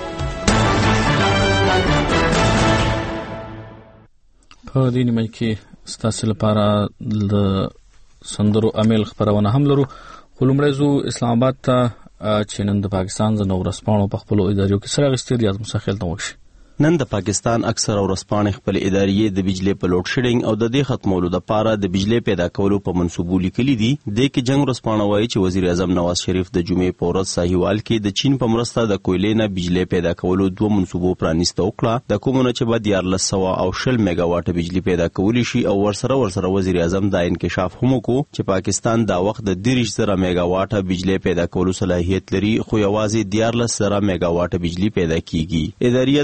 S2: په دې نیمه کې ستاسو لپاره د سندرو امیل خبرونه هم لرو. ولومړی زو اسلام آباد ته چې نن د پاکستان د نورسپانو په خپل ادارو کې سره غستې ریاض مسخیل ته وشي.
S22: نن د پاکستان اکثر ورسپانې خپل ادارې د بجلی په لوډ شیډینګ او د دې ختمولو لپاره د بجلی پیدا کولو په منسوبو لیکلي دي. د کې جنگ ورسپانه وایي چې وزیر اعظم نواز شریف د جمعې په ورځ ساحوال کې د چین په مرسته د کویلې نه بجلی پیدا کولو 2 منسوبو پرانیسته وکړه. د کومونه چې بعد 1420 میگا واټ بجلی پیدا کولی شي او ورسره وزیر اعظم دا انکشاف هم وکړو چې پاکستان دا وخت د 30,000 میگا واټ بجلی پیدا کولو صلاحیت لري خو یوازې 14,000 میگا واټ بجلی پیدا کیږي. ادارې د وزیر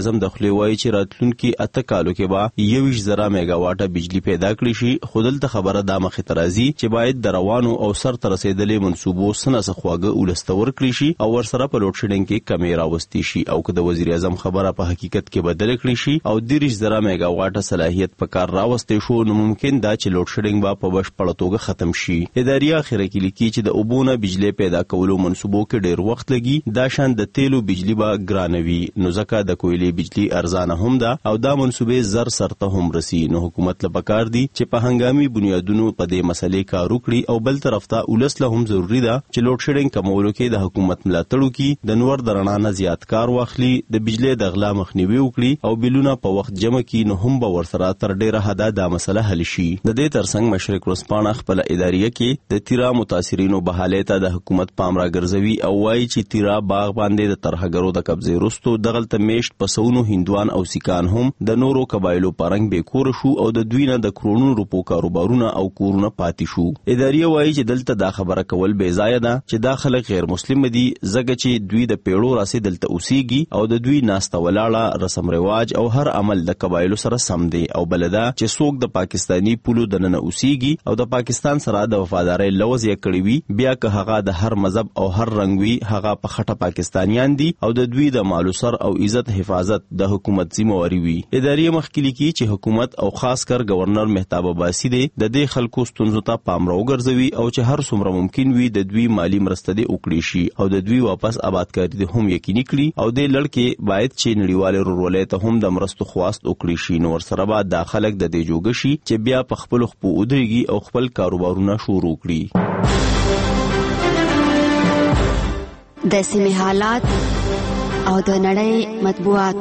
S22: اعظم د خپل وایي چې راتلونکي 8 کالو کې به 21,000 میگاواټه بجلی پیدا کړي شي. خودلته خبره د مخې ترازی چې باید د روانو او سر تر رسیدلې منسوبو سنسه خواګه ولستور کړي شي او ورسره په لوډ شیډینګ کې کمی راوستي شي او که د وزیر اعظم خبره په حقیقت کې بدل کړي شي او 30,000 میگاواټه صلاحیت په کار راوستي شو نو ممکن دا چې لوډ شیډینګ به په بشپړه توګه ختم شي. ادارې اخره کې لیکي چې د اوبونه بجلی پیدا کولو منسوبو کې ډیر وخت لګي. دا شان د تیلو بجلی به ګرانوي نو ځکه د کویلې بجلی ارزانه هم ده او دا منسوبې زر سرته هم رسی. نو حکومت له پکار دی چې په هنګامي بنیادونو په دې مسلې کار وکړي او بل طرف ته ولسله هم ضروری ده چې لوډ شیډینګ کمولو کې د حکومت ملاتړ وکړي، د نور درنا نه زیات کار واخلي، د بجلی د غلا مخنیوي وکړي او بلونه په وخت جمع کړي نو هم به ورسره تر ډیره حده دا مسله حل شي. د دې ترڅنګ مشرق ورځپاڼه خپل ادارې کې د تیرا متاثرینو بحاله ته د حکومت پام راګرځوي او وایي چې تیرا باغ باندې د ترهګرو د قبضې وروسته دغلته میشت پسونو هندوان او سیکان هم د نورو قبایلو پرنګ بیکور شو او د دوی نه د کرونو روپو کاروبارونه او کورونه پاتې شو. ادارې وایي چې دلته دا خبره کول بې ځایه ده چې دا خلک غیر مسلم دي ځکه چې دوی د پیړو راسي دلته اوسېږي او د دوی ناسته ولاړه رسم رواج او هر عمل د قبایلو سره سم دی او بلدا چې څوک د پاکستانی پولو د نن اوسېږي او د پاکستان سره د وفادارۍ لوز یې کړی وي بیا که هغه د هر مذهب او هر رنګ وي هغه په خټه پاکستانیان دي او د دوی د مالو سر او عزت حفاظت د حکومت ذمہواری وي. ادارې مخکې لیکي چې حکومت او خاص کر گورنر مهتاب عباسي دی د دې خلکو ستونزو ته پام راوګرځوي او چې هر څومره ممکن وي د دوی مالی مرسته دی وکړي شي او د دوی واپس آبادکاري دي هم یقیني کړي او د لړکې باید چې نړیوال رورولې ته هم د مرستو خواست وکړي شي نو ورسره به د خلک د دې جوګ شي چې بیا په خپل خپو ودرېږي او خپل کاروبارونه شروع کړي.
S5: د سیمې حالات او د نړۍ مطبوعات.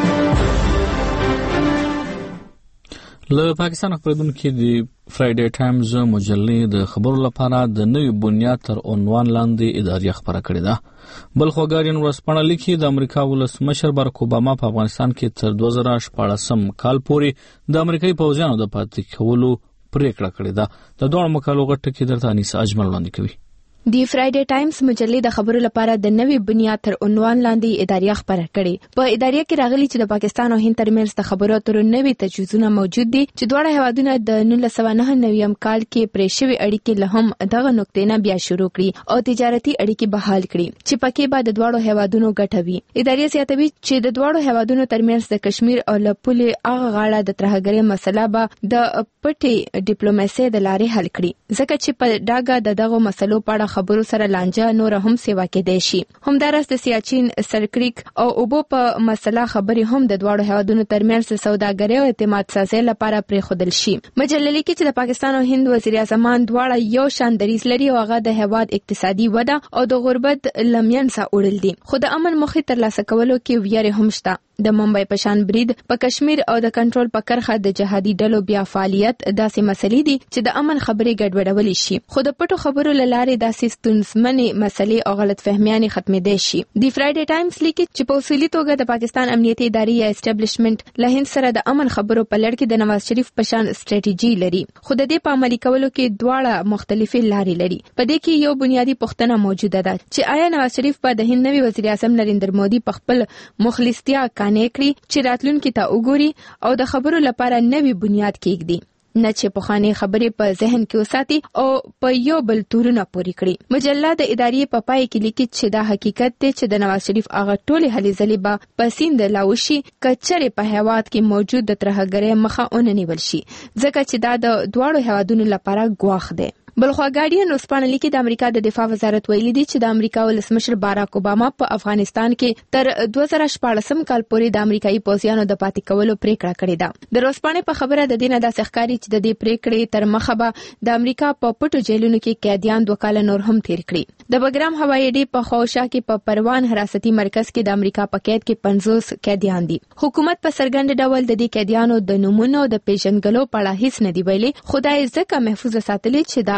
S2: له پاکستان خبرونکو د فرایډے ټایمز مجلې د خبرو لپاره د نوې بنیاد تر عنوان لاندې ادارې خبره کړې ده. بل خو ګارډین ورځپاڼه لیکي د امریکا ولسمشر باراک اوباما په افغانستان کې تر 2014 کال پورې د امریکایي پوځیانو د پاتې کولو پریکړه کړې ده. د دوه مکالو غټه کې درته انیس اجمل وړاندې کوي.
S8: دی فرایډے ټایمز مجلې د خبرو لپاره د نوې بنیاد تر عنوان لاندې ادارې خبره کړې. په ادارې کې راغلي چې د پاکستان او هند ترمنځ د خبرو اترو نوې تجویزونه موجود دي چې دواړه هیوادونه د 1999 کال کې پرې شوې اړیکې له هم دغه نقطې نه بیا شروع کړي او تجارتي اړیکې بحال کړي چې پکې به د دواړو هیوادونو ګټه وي. ادارې زیاتوي چې د دواړو هیوادونو ترمنځ د کشمیر او لپولې هغه غاړه د ترهګرۍ مسله به د پټې ډیپلوماسۍ د لارې حل کړي ځکه چې په ډاګه دغه مسلو په خبرو سره لانجه نور هم سیوا کېدای شي. همدارس د سیاچین سرکریک او اوبو په مسله خبرې هم د دواړو هیوادونو ترمنځ سوداګرۍ او اعتماد سازۍ لپاره پرېښودل شي. مجلې لیکي چې د پاکستان او هند وزیر اعظمان دواړه یو شان دریځ لري او هغه د هیواد اقتصادي وده او د غربت لمینځه وړل دي خو د امن موخې ترلاسه کولو کې ویره هم شته. د ممبئی په شان برید په کشمیر او د کنټرول په کرخه د جهادي ډلو بیا فعالیت داسې مسلې دي چې د امن خبرې ګډوډولې شي خو د پټو خبرو لاره داسې ستونزمنې مسلې او غلط فهمیانې ختمېدای شي. دی فرایډے ټایمز لیکي چې په اصولي توګه د پاکستان امنیتي ادارې یا اسټابلیشمنت له هند سره د امن خبرو په لړ کې د نواز شریف په شان ستراتیژي لري خو د دې په عملي کولو کې دواړه مختلفې لارې لري. په دې کې یو بنیادی پوښتنه موجوده ده چې آیا نواز شریف په د هند نوي وزیر اعظم نریندر مودي په خپل مخلصتیا قانع کړي چې راتلونکي ته وګوري او د خبرو لپاره نوې بنیاد کېږدي نه چې پخواني خبرې په ذهن کې وساتي او په یو بل تورونه پوري کړي. مجله د ادارې په پای کې لیکي چې دا حقیقت دی چې د نواز شریف هغه ټولې هلې ځلې به په سیند لاوشي کچره په هیواد کې موجود د ترهګرۍ مخه ونیول شي ځکه چې دا د دواړو هیوادونو لپاره ګواښ دی. بلخوا ګارډین ورځپاڼه لیکي د امریکا د دفاع وزارت ویلي دی چې د امریکا ولسمشر باراک اوباما په افغانستان کې تر 2014 کال پورې د امریکایي پوځیانو د پاتې کولو پریکړه کړې ده. د ورځپاڼې په خبره د دې نه داسې ښکاري چې د دې پریکړې تر مخه به د امریکا په پټو جیلونو کې قیدیان 2 کال نور هم تیر کړي. د بګرام هوایي اډې په خوشا کې په پروان حراستي مرکز کې د امریکا په قید کې 50 قیدیان دي. حکومت په سرګند ډول د دې قیدیانو د نمونه او د پیژنګلو په اړه هیڅ نه دی ویلي خدای ځکه محفوظ ساتلی چې دا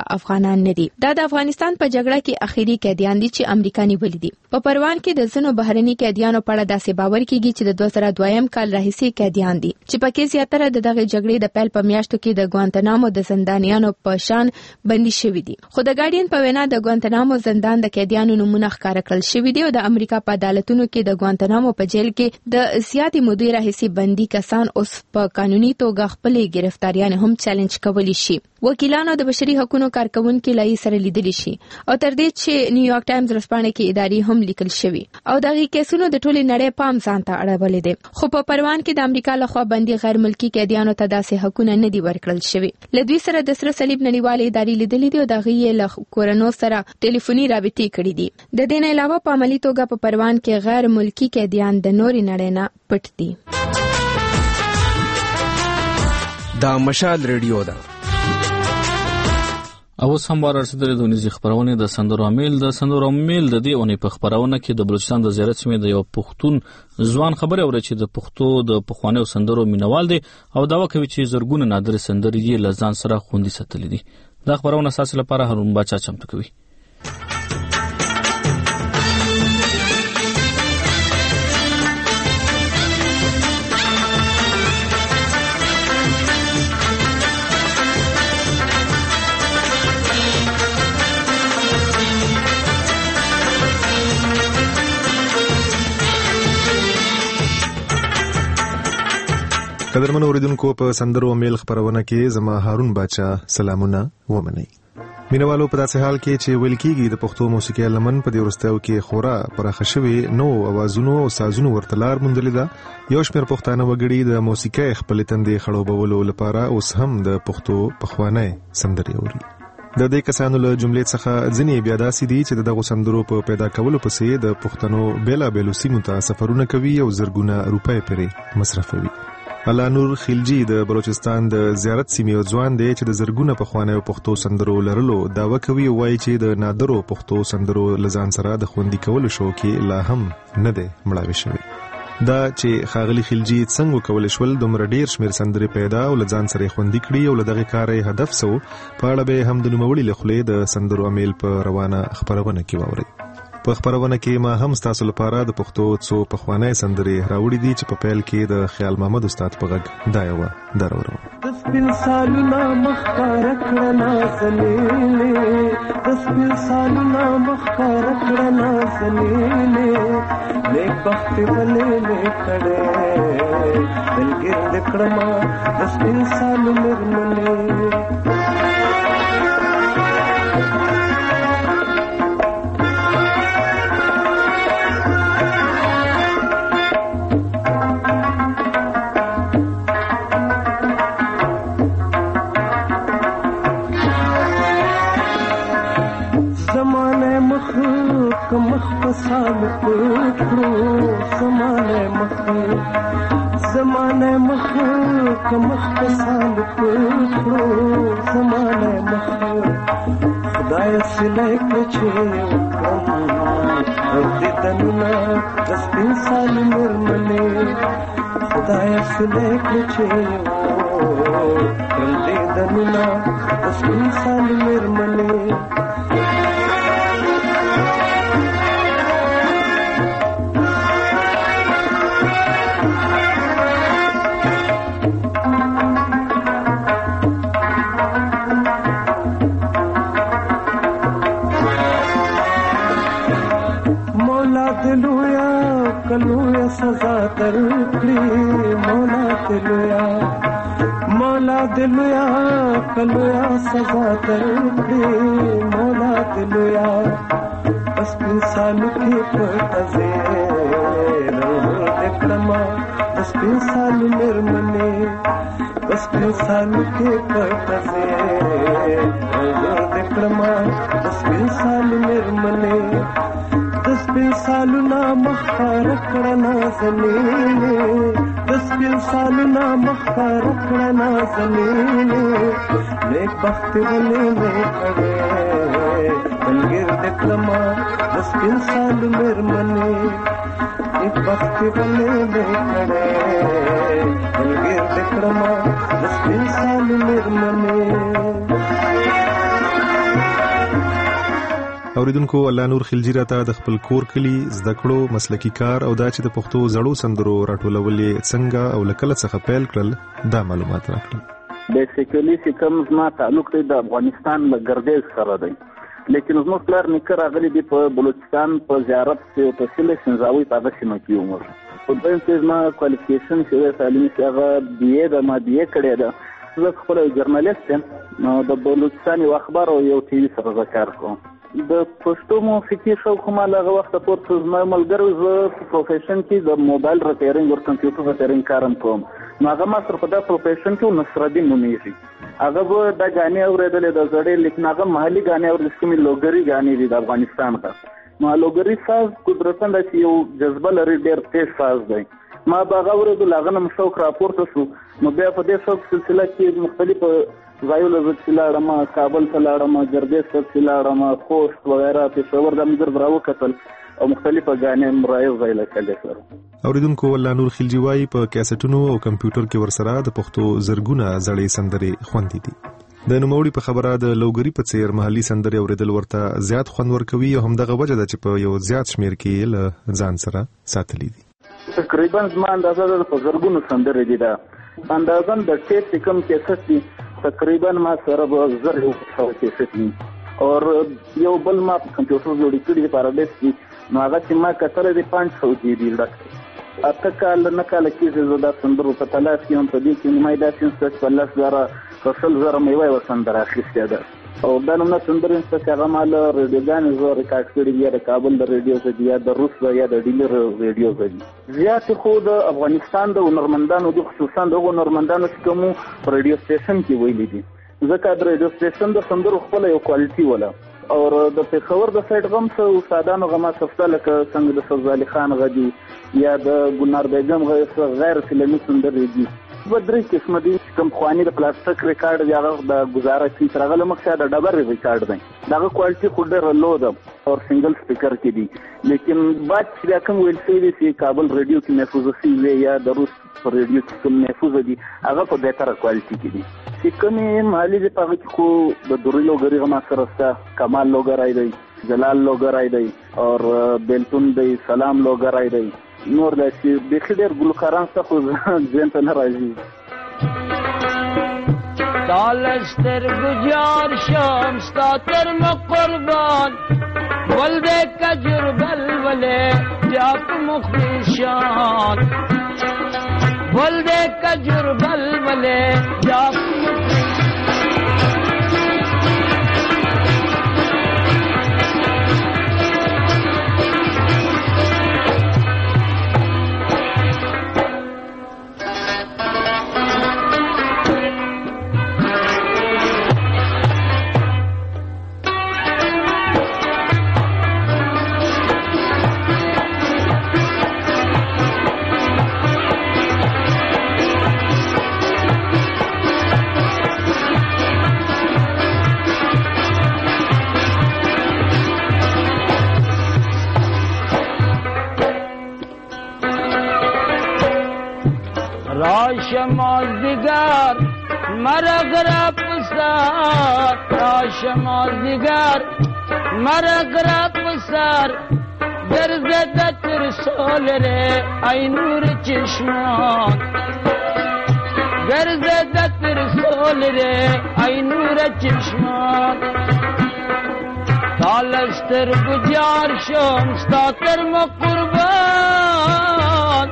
S8: افغانان نه دي. دا د افغانستان په جګړه کې اخیری قیدیان دي چې امریکا نیولي دي. په پروان کې د ځینو بهرني قیدیانو په اړه داسې باور کیږي چې د 2002 کال راهیسې قیدیان دي چې پکې زیاتره د دغه جګړې د پیل په میاشتو کې د ګوانتنامو د زندانیانو په شان بندي شوي دي. خو د ګارډین په وینا د ګوانتنامو زندان د قیدیانو نمونه ښکاره کړل شوي دي او د امریکا په عدالتونو کې د ګوانتنامو په جیل کې د زیاتې مودې راهیسې بندي کسان اوس په قانوني توګه خپلې گرفتاریان هم چیلنج کولی شي. وکیلانو د بشري حقوقو کارکونکو لای سره لیدل شي او تر دې چې نیویارک ټایمز رسپانه کې اداري هم لیکل شوی او دغه کیسونو د ټولې نړۍ پام ځان ته اړولې دي. خو په پروان کې د امریکا لخوا بندي غیر ملکی قیدیانو ته داسې حقوق نه دي ورکړل شوی. لدوی سره د سره صلیب نړیوال اداري لیدل دي او دغه یې له کورونو سره ټلیفوني رابطې کړې دي. د دې نه علاوه په عملی توګه په پروان کې غیر ملکی قیدیان د نوري نړۍ نه پټ دي.
S17: دا مشال ریډیو ده.
S2: اوس هم ورسېدلې د نيزي خبرونه د سندرو امیل د دې اونۍ په خبرونه کې د بلوچستان د زیارت سیمې د یو پښتون ځوان خبره اوري چې د پښتو د پخوانیو سندرو مینوال دي او داوا کوي چې زرګونه نادر سندرې یې لزان سره خوندي ساتلې دي. دا خبرونه اساس لپاره هارون باچا چمتو کوي.
S9: قدرمن اوریدونکو په سندرو میل خبرونه کې زما هارون باچا سلامونه ومني. مینوالو په داسې حال کې چې ویل کېږي د پښتو موسیقي لمن په دې ورستیو کې خورا پراخه شوی نو اوازونو او سازونو ورتلار مونډلې ده. یو شمېر پښتانه وګړي د موسیقي خپل تندې خړوبولو لپاره اوس هم د پښتو پخوانی سندرې اوري. د دې کسانو له جملې څخه ځینې بیا داسې دي چې دغه سندرو په پیدا کولو پسې د پښتنو بیلابېلو سیمو ته سفرونه کوي او زرګونه روپۍ پرې مصرفوي. الله نور خلجی د بلوچستان د زیارت سیمې ځوان دی چې د زرګونه پخوانیو پښتو سندرو لرلو داوا کوي وایي چې د نادرو پښتو سندرو لزان سره د خوندي کولو شو کې لا هم نه دی مړاوي شوی. دا چې خاغلی خلجی څنګه کول شول دومره ډیر شمیر سندرې پیدا او لزان سره خوندي کړي او لدغه کاري هدف سو په اړه به هم د نوموړي لخلې د سندرو امیل په روانه خبرونه کې ووري. په خبرونه کې ما هم تاسو لپاره د پښتو څو پخوانی سندرې راوړې دي چې په پیل کې د خیال محمد استاد په غږ دا یو درورو.
S10: د سپین سالونه مخکار کړنا زليله د سپین سالونه مخکار کړنا زليله نیک بخت ولې کړه دلګر د کړما د سپین سالو مرمنه مخ پسال پکړو زمانه مخ کمخ پسال پکړو زمانه مخ خدای سلای کچې او دې دنیا د سپین سال مرمنه خدای سلای کچې او دې دنیا د سپین سال مرمنه کلویا سزا ترکړي مولا دلویا کلویا سزا ترکړي مولا دلویا بس په سالو کې پټځه د کړما بس په سالو مرمنه بس په سالو کې پټځه د کړما بس په سالو مرمنه دسپین سالونا مخار کړنا زمینه دسپین سالونا مخار کړنا زمینه نیک بخت ولې کړه دلګر د کلمه دسپین سال مرمنه نیک بخت ولې کړه دلګر د کلمه دسپین سال مرمنه
S9: اوریدونکو الله نور خلجی راته د خپل کور کلی زده کړو مسلکی کار او دا چې د پښتو زړو سندرو راټولولې څنګه او لکله څخه پیل کړل دا معلومات راکړل.
S4: بیسیکلی چې کوم زما تعلق دی د افغانستان له ګردیز سره دی، لیکن زموږ پلار نیکه راغلی دی په بلوچستان په زیارت کې تحصیل سنځاوي په هغه سیمه کې عمر. په دویم کې زما کوالیفیکیشن چې دی تعلیمي چې هغه بي اے ده، ما بي اے کړې ده. زه خپل جرنالیست یم، نو د بلوچستان یو اخبار او یو ټي وي سره زه کار کوم. د پښتو موسیقي شوق هم هغه وخت پورته زما ملګرو زه په پروفیشن کې د موبایل ریپیرینګ او کمپیوټر ریپیرینګ کارم کوم. نو هغه ما سره په دا پروفیشن کې نصرالدین نومیږي. هغه به دا غانې اورېدلې د زړې، لیکن هغه محلي غانې اورېدل کومې لوګري غانې دي د افغانستان څخه. نو لوګري ساز قدرتن د یو جذبه لري، ډېر تیز ساز دی. ما باغ اورېدل هغه نم شوق راپورته شو. نو بیا په دې شوق سلسله کې مختلف ځایونه زه لاړم، کابل ته لاړم، ګردیز ته لاړم، خوست وغیرہ پېښور د مګر راو کتل او مختلفه غانې مرایز ځای لکه سره.
S9: اوریدونکو الله نور خلجی وايي په کیسټونو او کمپیوټر کې ورسره د پښتو زرګونه زړې سندرې خوندې دي. د نوموړي په خبره د لوګري په څیر محلي سندرې اوریدل ورته زیات خوند ورکوي او همدغه وجه ده چې په یو زیات شمیر کې له ځان سره ساتلي دي.
S4: تقریبا زما اندازه د زرګونو سندرې دي. دا اندازه د ټیپ کم کیسټ دي، تقریبا ما سره به زر یو کیسټ دي اور یو بل ما په کمپیوټر جوړ کړی په عربیت کې. نو هغه چې ما کتل دي 500 جی بي ډک. اته کال نه کال کې زه دا سندرو په تلاش کې هم په دې کې ما دا سنس په لاس زره خپل زره مې وای وسندره اخیسته ده. او دا نو سندرو چې هغه مال ریډیوګان زو ریکارډ کړی دی، د کابل د ریډیو څخه یا د روس یا د ډیلر ریډیو څخه. زیات خو د افغانستان د هنرمندانو د خصوصا د هنرمندانو چې کوم ریډیو سټیشن کې ویلي دي، ځکه د ریډیو سټیشن د سندرو خپل یو کوالټي ولا. اور د پېښور د سایت غم څو استادانو غما سفته لکه څنګه د سوز علي خان غدي یا د ګلنار بیگم غیر فلمي سندرې دي. بدرې قسم دي کوم خواني د پلاستیک ریکارډ یا د گزاره کې ترغله مخه د ډبر ریکارډ دی. دغه کوالټي خو ډېر لو ده او سنگل سپیکر کې دي، لیکن بعد چې کوم ویل شي چې کابل ریډیو کې محفوظ شي یا د روس ریډیو کې کوم محفوظ دي هغه په بهتره کوالټي کې دي. چې کومې محلي د پاغه کې خو د دوري لوګري غما سره ستا کمال لوګرای دی، جلال لوګرای دی اور بلتون دی، سلام لوګرای دی. نور د چې د خډر ګلکاران څخه خو ځین ته نه راځي.
S6: دالستر گجار شام ستاتر مقربان ولده کجر بلوله جاپ مخشان ولده کجر بلوله جاپ شمازدیگر مرگ را پسر شمازدیگر مرگ را پسر درزد ترسول ره ای نور چشمان درزد ترسول ره ای نور چشمان تالستر گجار شم ستاتر مقربان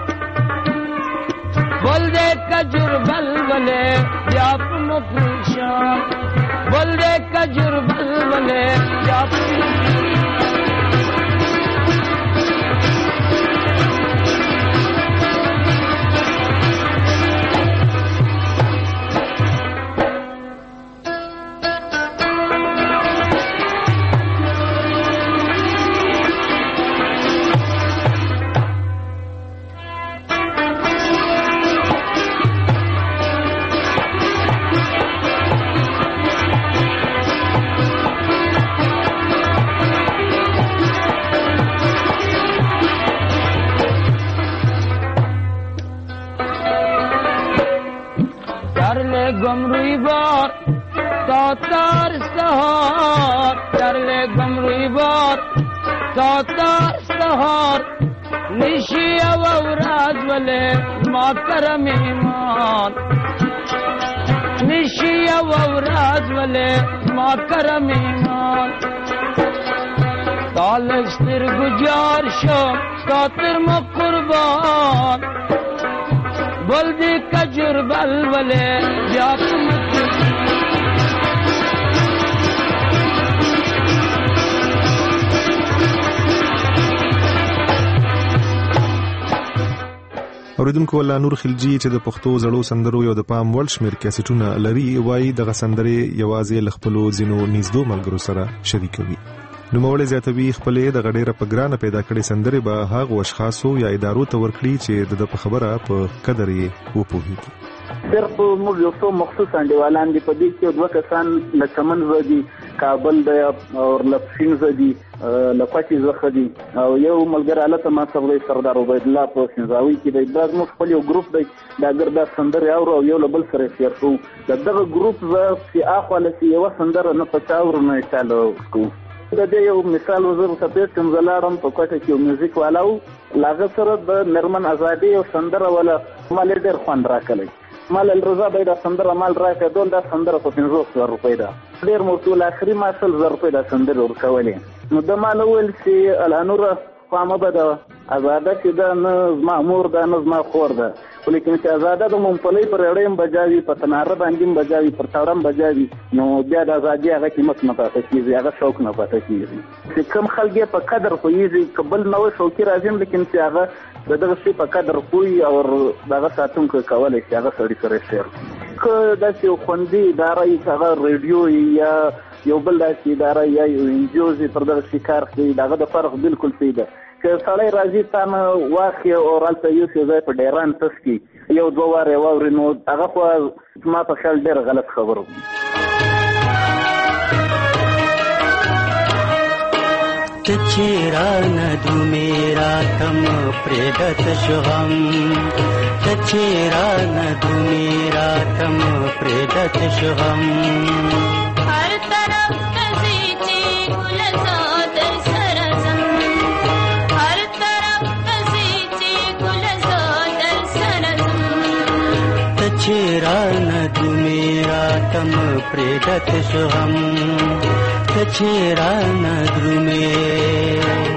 S6: بلده کجر بلبله جاپ مفروشان بلده کجر بلبله جاپ گمروی بار تا تار سهار در لگم روی بار تا سهار نشی او ورځ ولې ما کرم ایمان نشی او ورځ ولې ما کرم ایمان تالک سترګو جار شو ستا تر ما قربان بل دې کجر بل ولې بیا
S9: اوریدونکو الله نور خلجی چې د پښتو زړو سندرو یو د پام وړ شمیر کیسټونه لري وایي دغه سندرې یوازې لخپلو ځینو نږدې ملګرو سره شریکوي. نو مولې زیاتوي خپلې د غډېره په ګرانه پیدا کړې سندرې به هغه اشخاصو یا ادارو ته ورکړي چې د په خبره په قدر یې وپوهیږي.
S4: صرف موږ یو څو مخصوص انډیوالان دي په دې کې دوه کسان له چمن زدي کابل د او لپشین زدي لکوچي زخه دي او یو ملګری الته ما سره سردار عبید الله په سنځاوي کې د بعض مخ خپل یو ګروپ دی دا ګردا سندر او یو لبل سره شیر کوو دغه ګروپ چې اخواله چې یو سندر نه پچاور نه چالو کوو د دې یو مثال وزر ته کوم زلاړم په کوټه کې میوزیک والاو لاغه سره د نرمن ازادي او سندر ولا مال ډېر خوند راکړي مال الرضا بيدا سندر مال راکې دول دا سندر په 500 روپۍ دا ډېر مرتول اخري ما 1000 روپۍ دا سندر ورکولې نو د مال ول چې الانور قامه بده آزاده چې دا نه مامور دا نه ما خور ده ولیکن چې آزاده د مونپلې پر اړېم بجاوي په تناره باندې بجاوي پر تاړم بجاوي نو بیا د ازادي هغه قیمت نه پاتې کیږي هغه شوق نه پاتې کیږي چې کوم خلک په قدر کوي قبل نو شوقي راځم لیکن چې هغه دغه شی په قدر کوي او دغه ساتونکو کولای شي هغه سړی سره شیر که د یو خوندي ادارې هغه ریډیو یا یو بل داسې اداره یا یو انجیوز پر دغه شي کار کوي دغه د فرق بالکل پیدا که سړی راځي تانه واخی او رالته یو څه ځای په ډیران تسکی یو دوه واره واوري نو هغه خو ما په خیال ډیر غلط خبرو
S12: تچیرا ندو میرا تم پریدت شغم تچیرا ندو میرا تم پریدت شغم
S13: ہر طرف کسیچی گلزادر سرزم ہر طرف کسیچی گلزادر سرزم
S12: تچیرا ندو میرا تم پریدت شغم تچیرا ندرو میں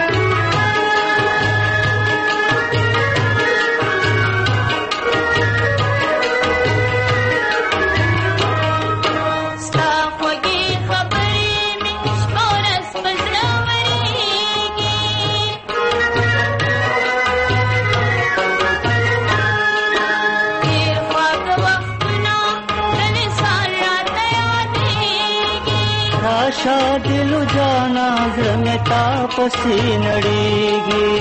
S12: دل جانا زمیں تاپسی نڑیگی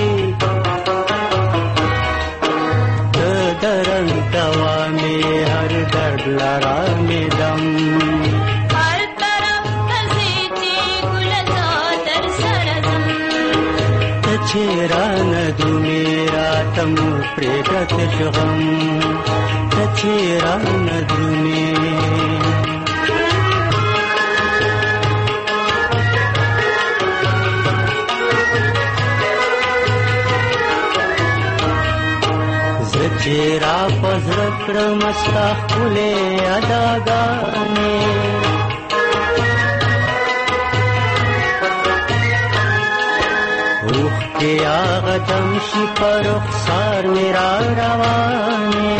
S12: درن دوا میں ہر درد لڑا میں دم
S13: ہر طرف کسیچی گلزادر سرزم
S12: تچیرا ندو میرا تم پریدت شغم تچیرا ندو میں چیرا پزرکڑ مستا کھلے اداگانے روح کے آغدم شی پر رخسار میرا روانے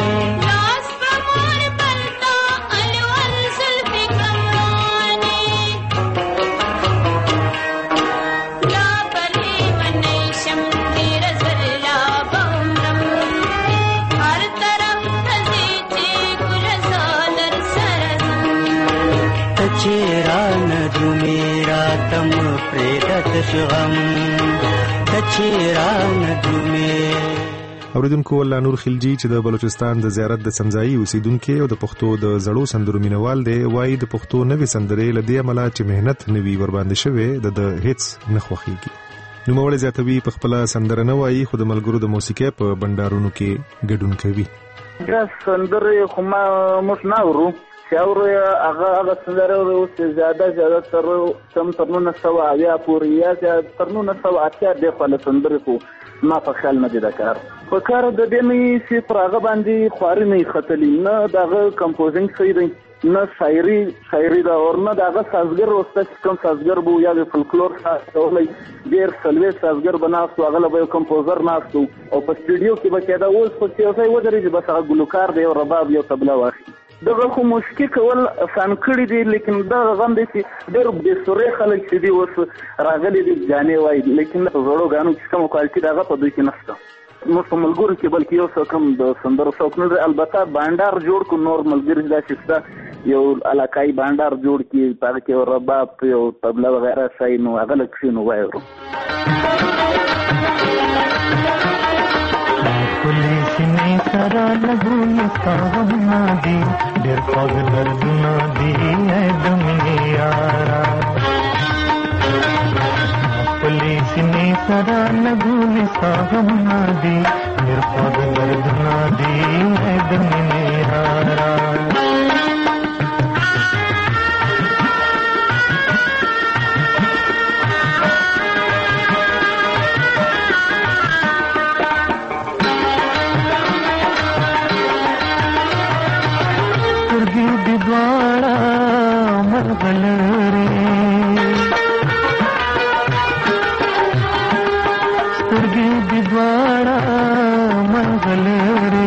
S12: تچیرا ندو میرا تم پریدت شغم تچیرا ندو میں
S9: اوریدونکو الله نور خلجی چې د بلوچستان د زیارت د سمځایي اوسیدونکو او د پښتو د زړو سندرو مینوال دی وایي د پښتو نوې سندرې لدی عمله چې مهنت نوي ور باندې شوه د هیڅ نه خوخيږي نو مولې زیاتوي په خپل سندره نه وایي خود ملګرو د موسیقي په بندارونو کې ګډون کوي
S4: دا سندره خو ما مش ناورو چې هغه سندره اوس زیاده تر کم تر 1980 پورې یا تر 1980 د خپل سندره کو ما په خیال نه دی دا کار په کار د دې مې چې پر هغه باندې خواري نه خطلې نه دغه کمپوزینګ صحیح دی نه شاعري دا اور نه دغه سازګر وسته کوم سازګر بو یا د فولکلور سازولې ډیر سلوي سازګر بناستو هغه به کمپوزر ناستو او په سټوډیو کې به کېدا اوس په څه ځای ودرې چې بس هغه ګلوکار دی او رباب یو طبله واخلي دغه خو موسیقي کول آسان کړی دی لیکن دا غم دی چې ډېر بې سورې خلک چې دي اوس راغلي دي جانې وایي لیکن په زړو غانو چې کوم کوالټي دغه په دوی کې نشته موږ په ملګرو کې بلکې یو څه کم د سندرو شوق نه دی البته بانډار جوړ کو نور ملګري دا چې یو علاقائی بانډار جوړ کی پاره کې رباب یو طبله وغیرہ شای نو هغه لکه نو وایو
S12: पुलिस ने सरा लगू निस्तावना दी डेर पगलर दुना दी है दमने यारा पुलिस ने सरा लगू निस्तावना दी डेर पगलर दुना दी है दमने यारा द्वारा मरगल रे स्तुर्गी द्वारा मरगल रे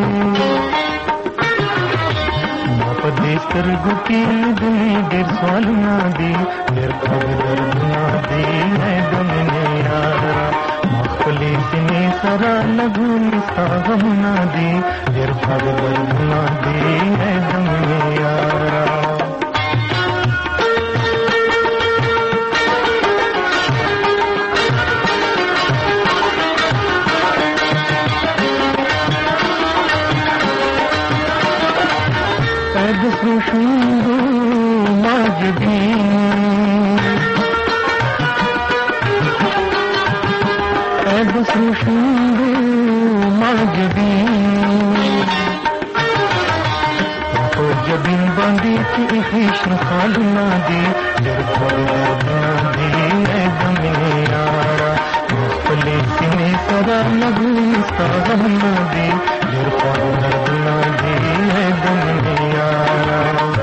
S12: मापदेस्तर गुटी दुनी देर सवाल ना दी निर्भर ना दी है दमने यारा मापले सिने सरा लगू निस्तागम ना दी निर्भर ना दी है दमने यारा Shundu majdi Shundu majdi To jabin bandi ki khishr khalna di dirna di edme yara mustali sine sara lagu istagna di dirna di edme yara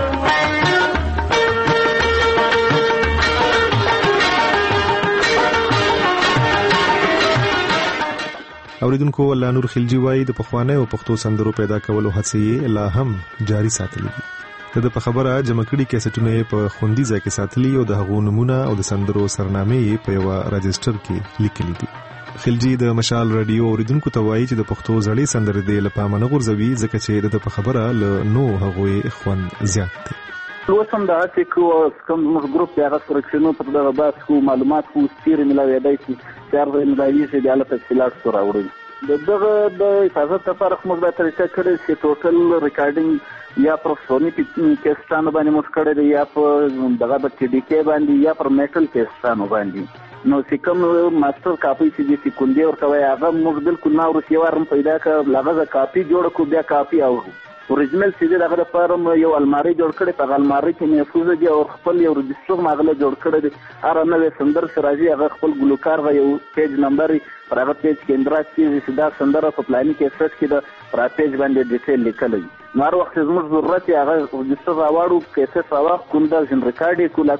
S9: اوریدونکو الله نور خلجی وای د پخوانه او پښتو سندرو پیدا کولو هڅې لا هم جاری ساتلې دي د په خبره جمع کړي کیسټونه په خوندي ځای کې ساتلي او د هغو نمونه او د سندرو سرنامې په یو رجستر کې لیکلي دي خلجی د مشال رادیو اوریدونکو ته وایي چې د پښتو زړې سندرې د لپاره نه غورځوي ځکه چې د په خبره له نو هغه خوان زیات دي
S4: اوس هم دا چې کوم موږ ګروپ یا سرکشنو په دغه باس کو معلومات کو سیر ملاوي دی چې چارځ ملاوي چې د اله تفصیلات سره وړي دغه د حفاظت لپاره موږ دا طریقه کړې چې ټوټل ریکارډینګ یا پر سونی کیسټانو باندې موږ کړی یا په دغه د ټي ډي کې باندې یا پر میټل کیسټانو باندې نو چې کوم ماستر کاپي چې د سکندې ورته وای هغه موږ بالکل نو ورسې وارم پیدا کړ لغه کاپي جوړ کو بیا کاپي او اوریجنل سیده دغه لپاره یو الماری جوړ کړی په الماری کې محفوظ دي او خپل یو رجستر ماغله جوړ کړی دی هر نوې سندر سراجي هغه خپل ګلوکار یو پیج نمبر پر هغه پیج کې اندرا چې دا سندره په پلاني کې سټ کې د پر پیج باندې ډیټیل لیکل نو هر وخت زموږ ضرورت هغه رجستر راوړو کیسه راوړو کومه ژن ریکارډي کولا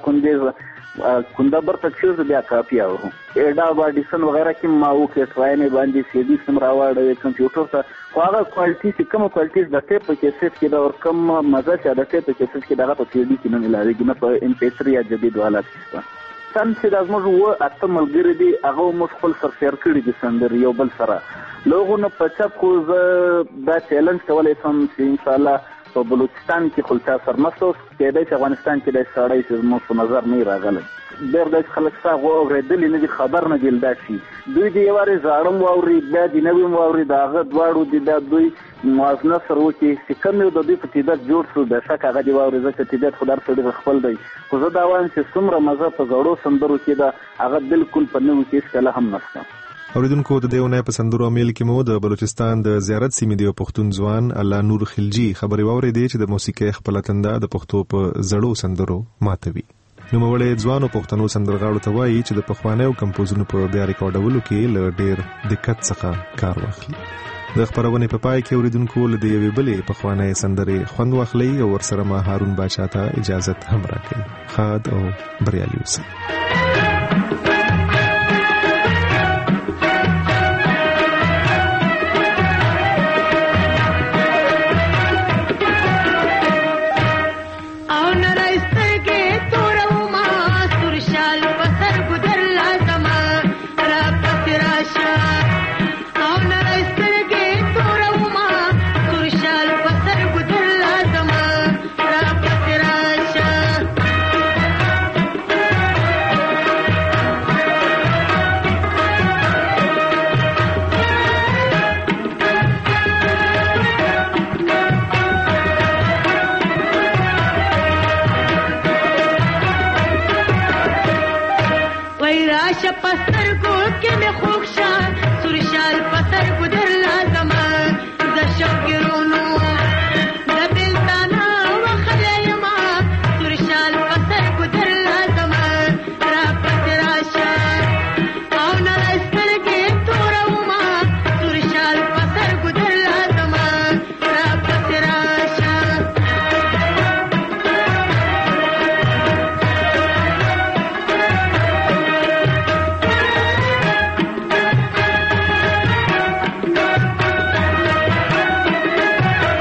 S4: کونده برته چې بیا کاپي او ایډا باډیسن وغیرہ کې ماو کې ټراینه باندې سی ډي سم راوړل کمپیوټر ته هغه کوالټي چې کوم کوالټي د ټیپ کې سیټ کې دا ور کوم مزه چې د ټیپ کې سیټ کې دغه په سی ډي کې نه ملاويږي نه په ام پی 3 یا جدید والا سم چې د موږ و اته ملګری دي هغه موږ خپل سر شیر کړی دي سندر یو بل سره لوغو نه پچا کو دا چیلنج کولای سم چې ان شاء الله په بلوچستان کې خلتا سرمسوس کېدای چې افغانستان کې د سړی چې موږ په نظر نه راغلی ډېر د خلک څنګه اوریدل نه دي خبر نه دی داسي دوی دی واره زاړم واوري بیا د نوې واوري داغه دواړو دي د دوی موازنه سره وکي چې کوم یو د دې په تیدت جوړ شو د شک هغه دی واوري ځکه تیدت خدای سره خپل دی خو زه دا وایم چې څومره مزه په زړو سندرو کې دا هغه بالکل په نوو کې څه هم نشته
S9: اوریدونکو د دیونه په سندرو میل کې مو د بلوچستان د زیارت سیمې د پښتون ځوان الله نور خلجی خبري واورېدې چې د موسیقي خپل تنده د پښتو په زړو سندرو ماتوي. نو مولې ځوانو پښتنو سندرغاړو ته وایي چې د پخوانیو کمپوزونو په بیا ریکارډولو کې له ډېر دقت څخه کار واخلي. د خبرونې په پای کې اوریدونکو له یوې بلې پخوانۍ سندرې خوند واخلي او ورسره ما هارون باچا ته اجازه هم راکړي. خاد او بریالي اوسئ.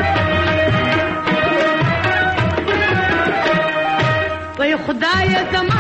S14: خدای زما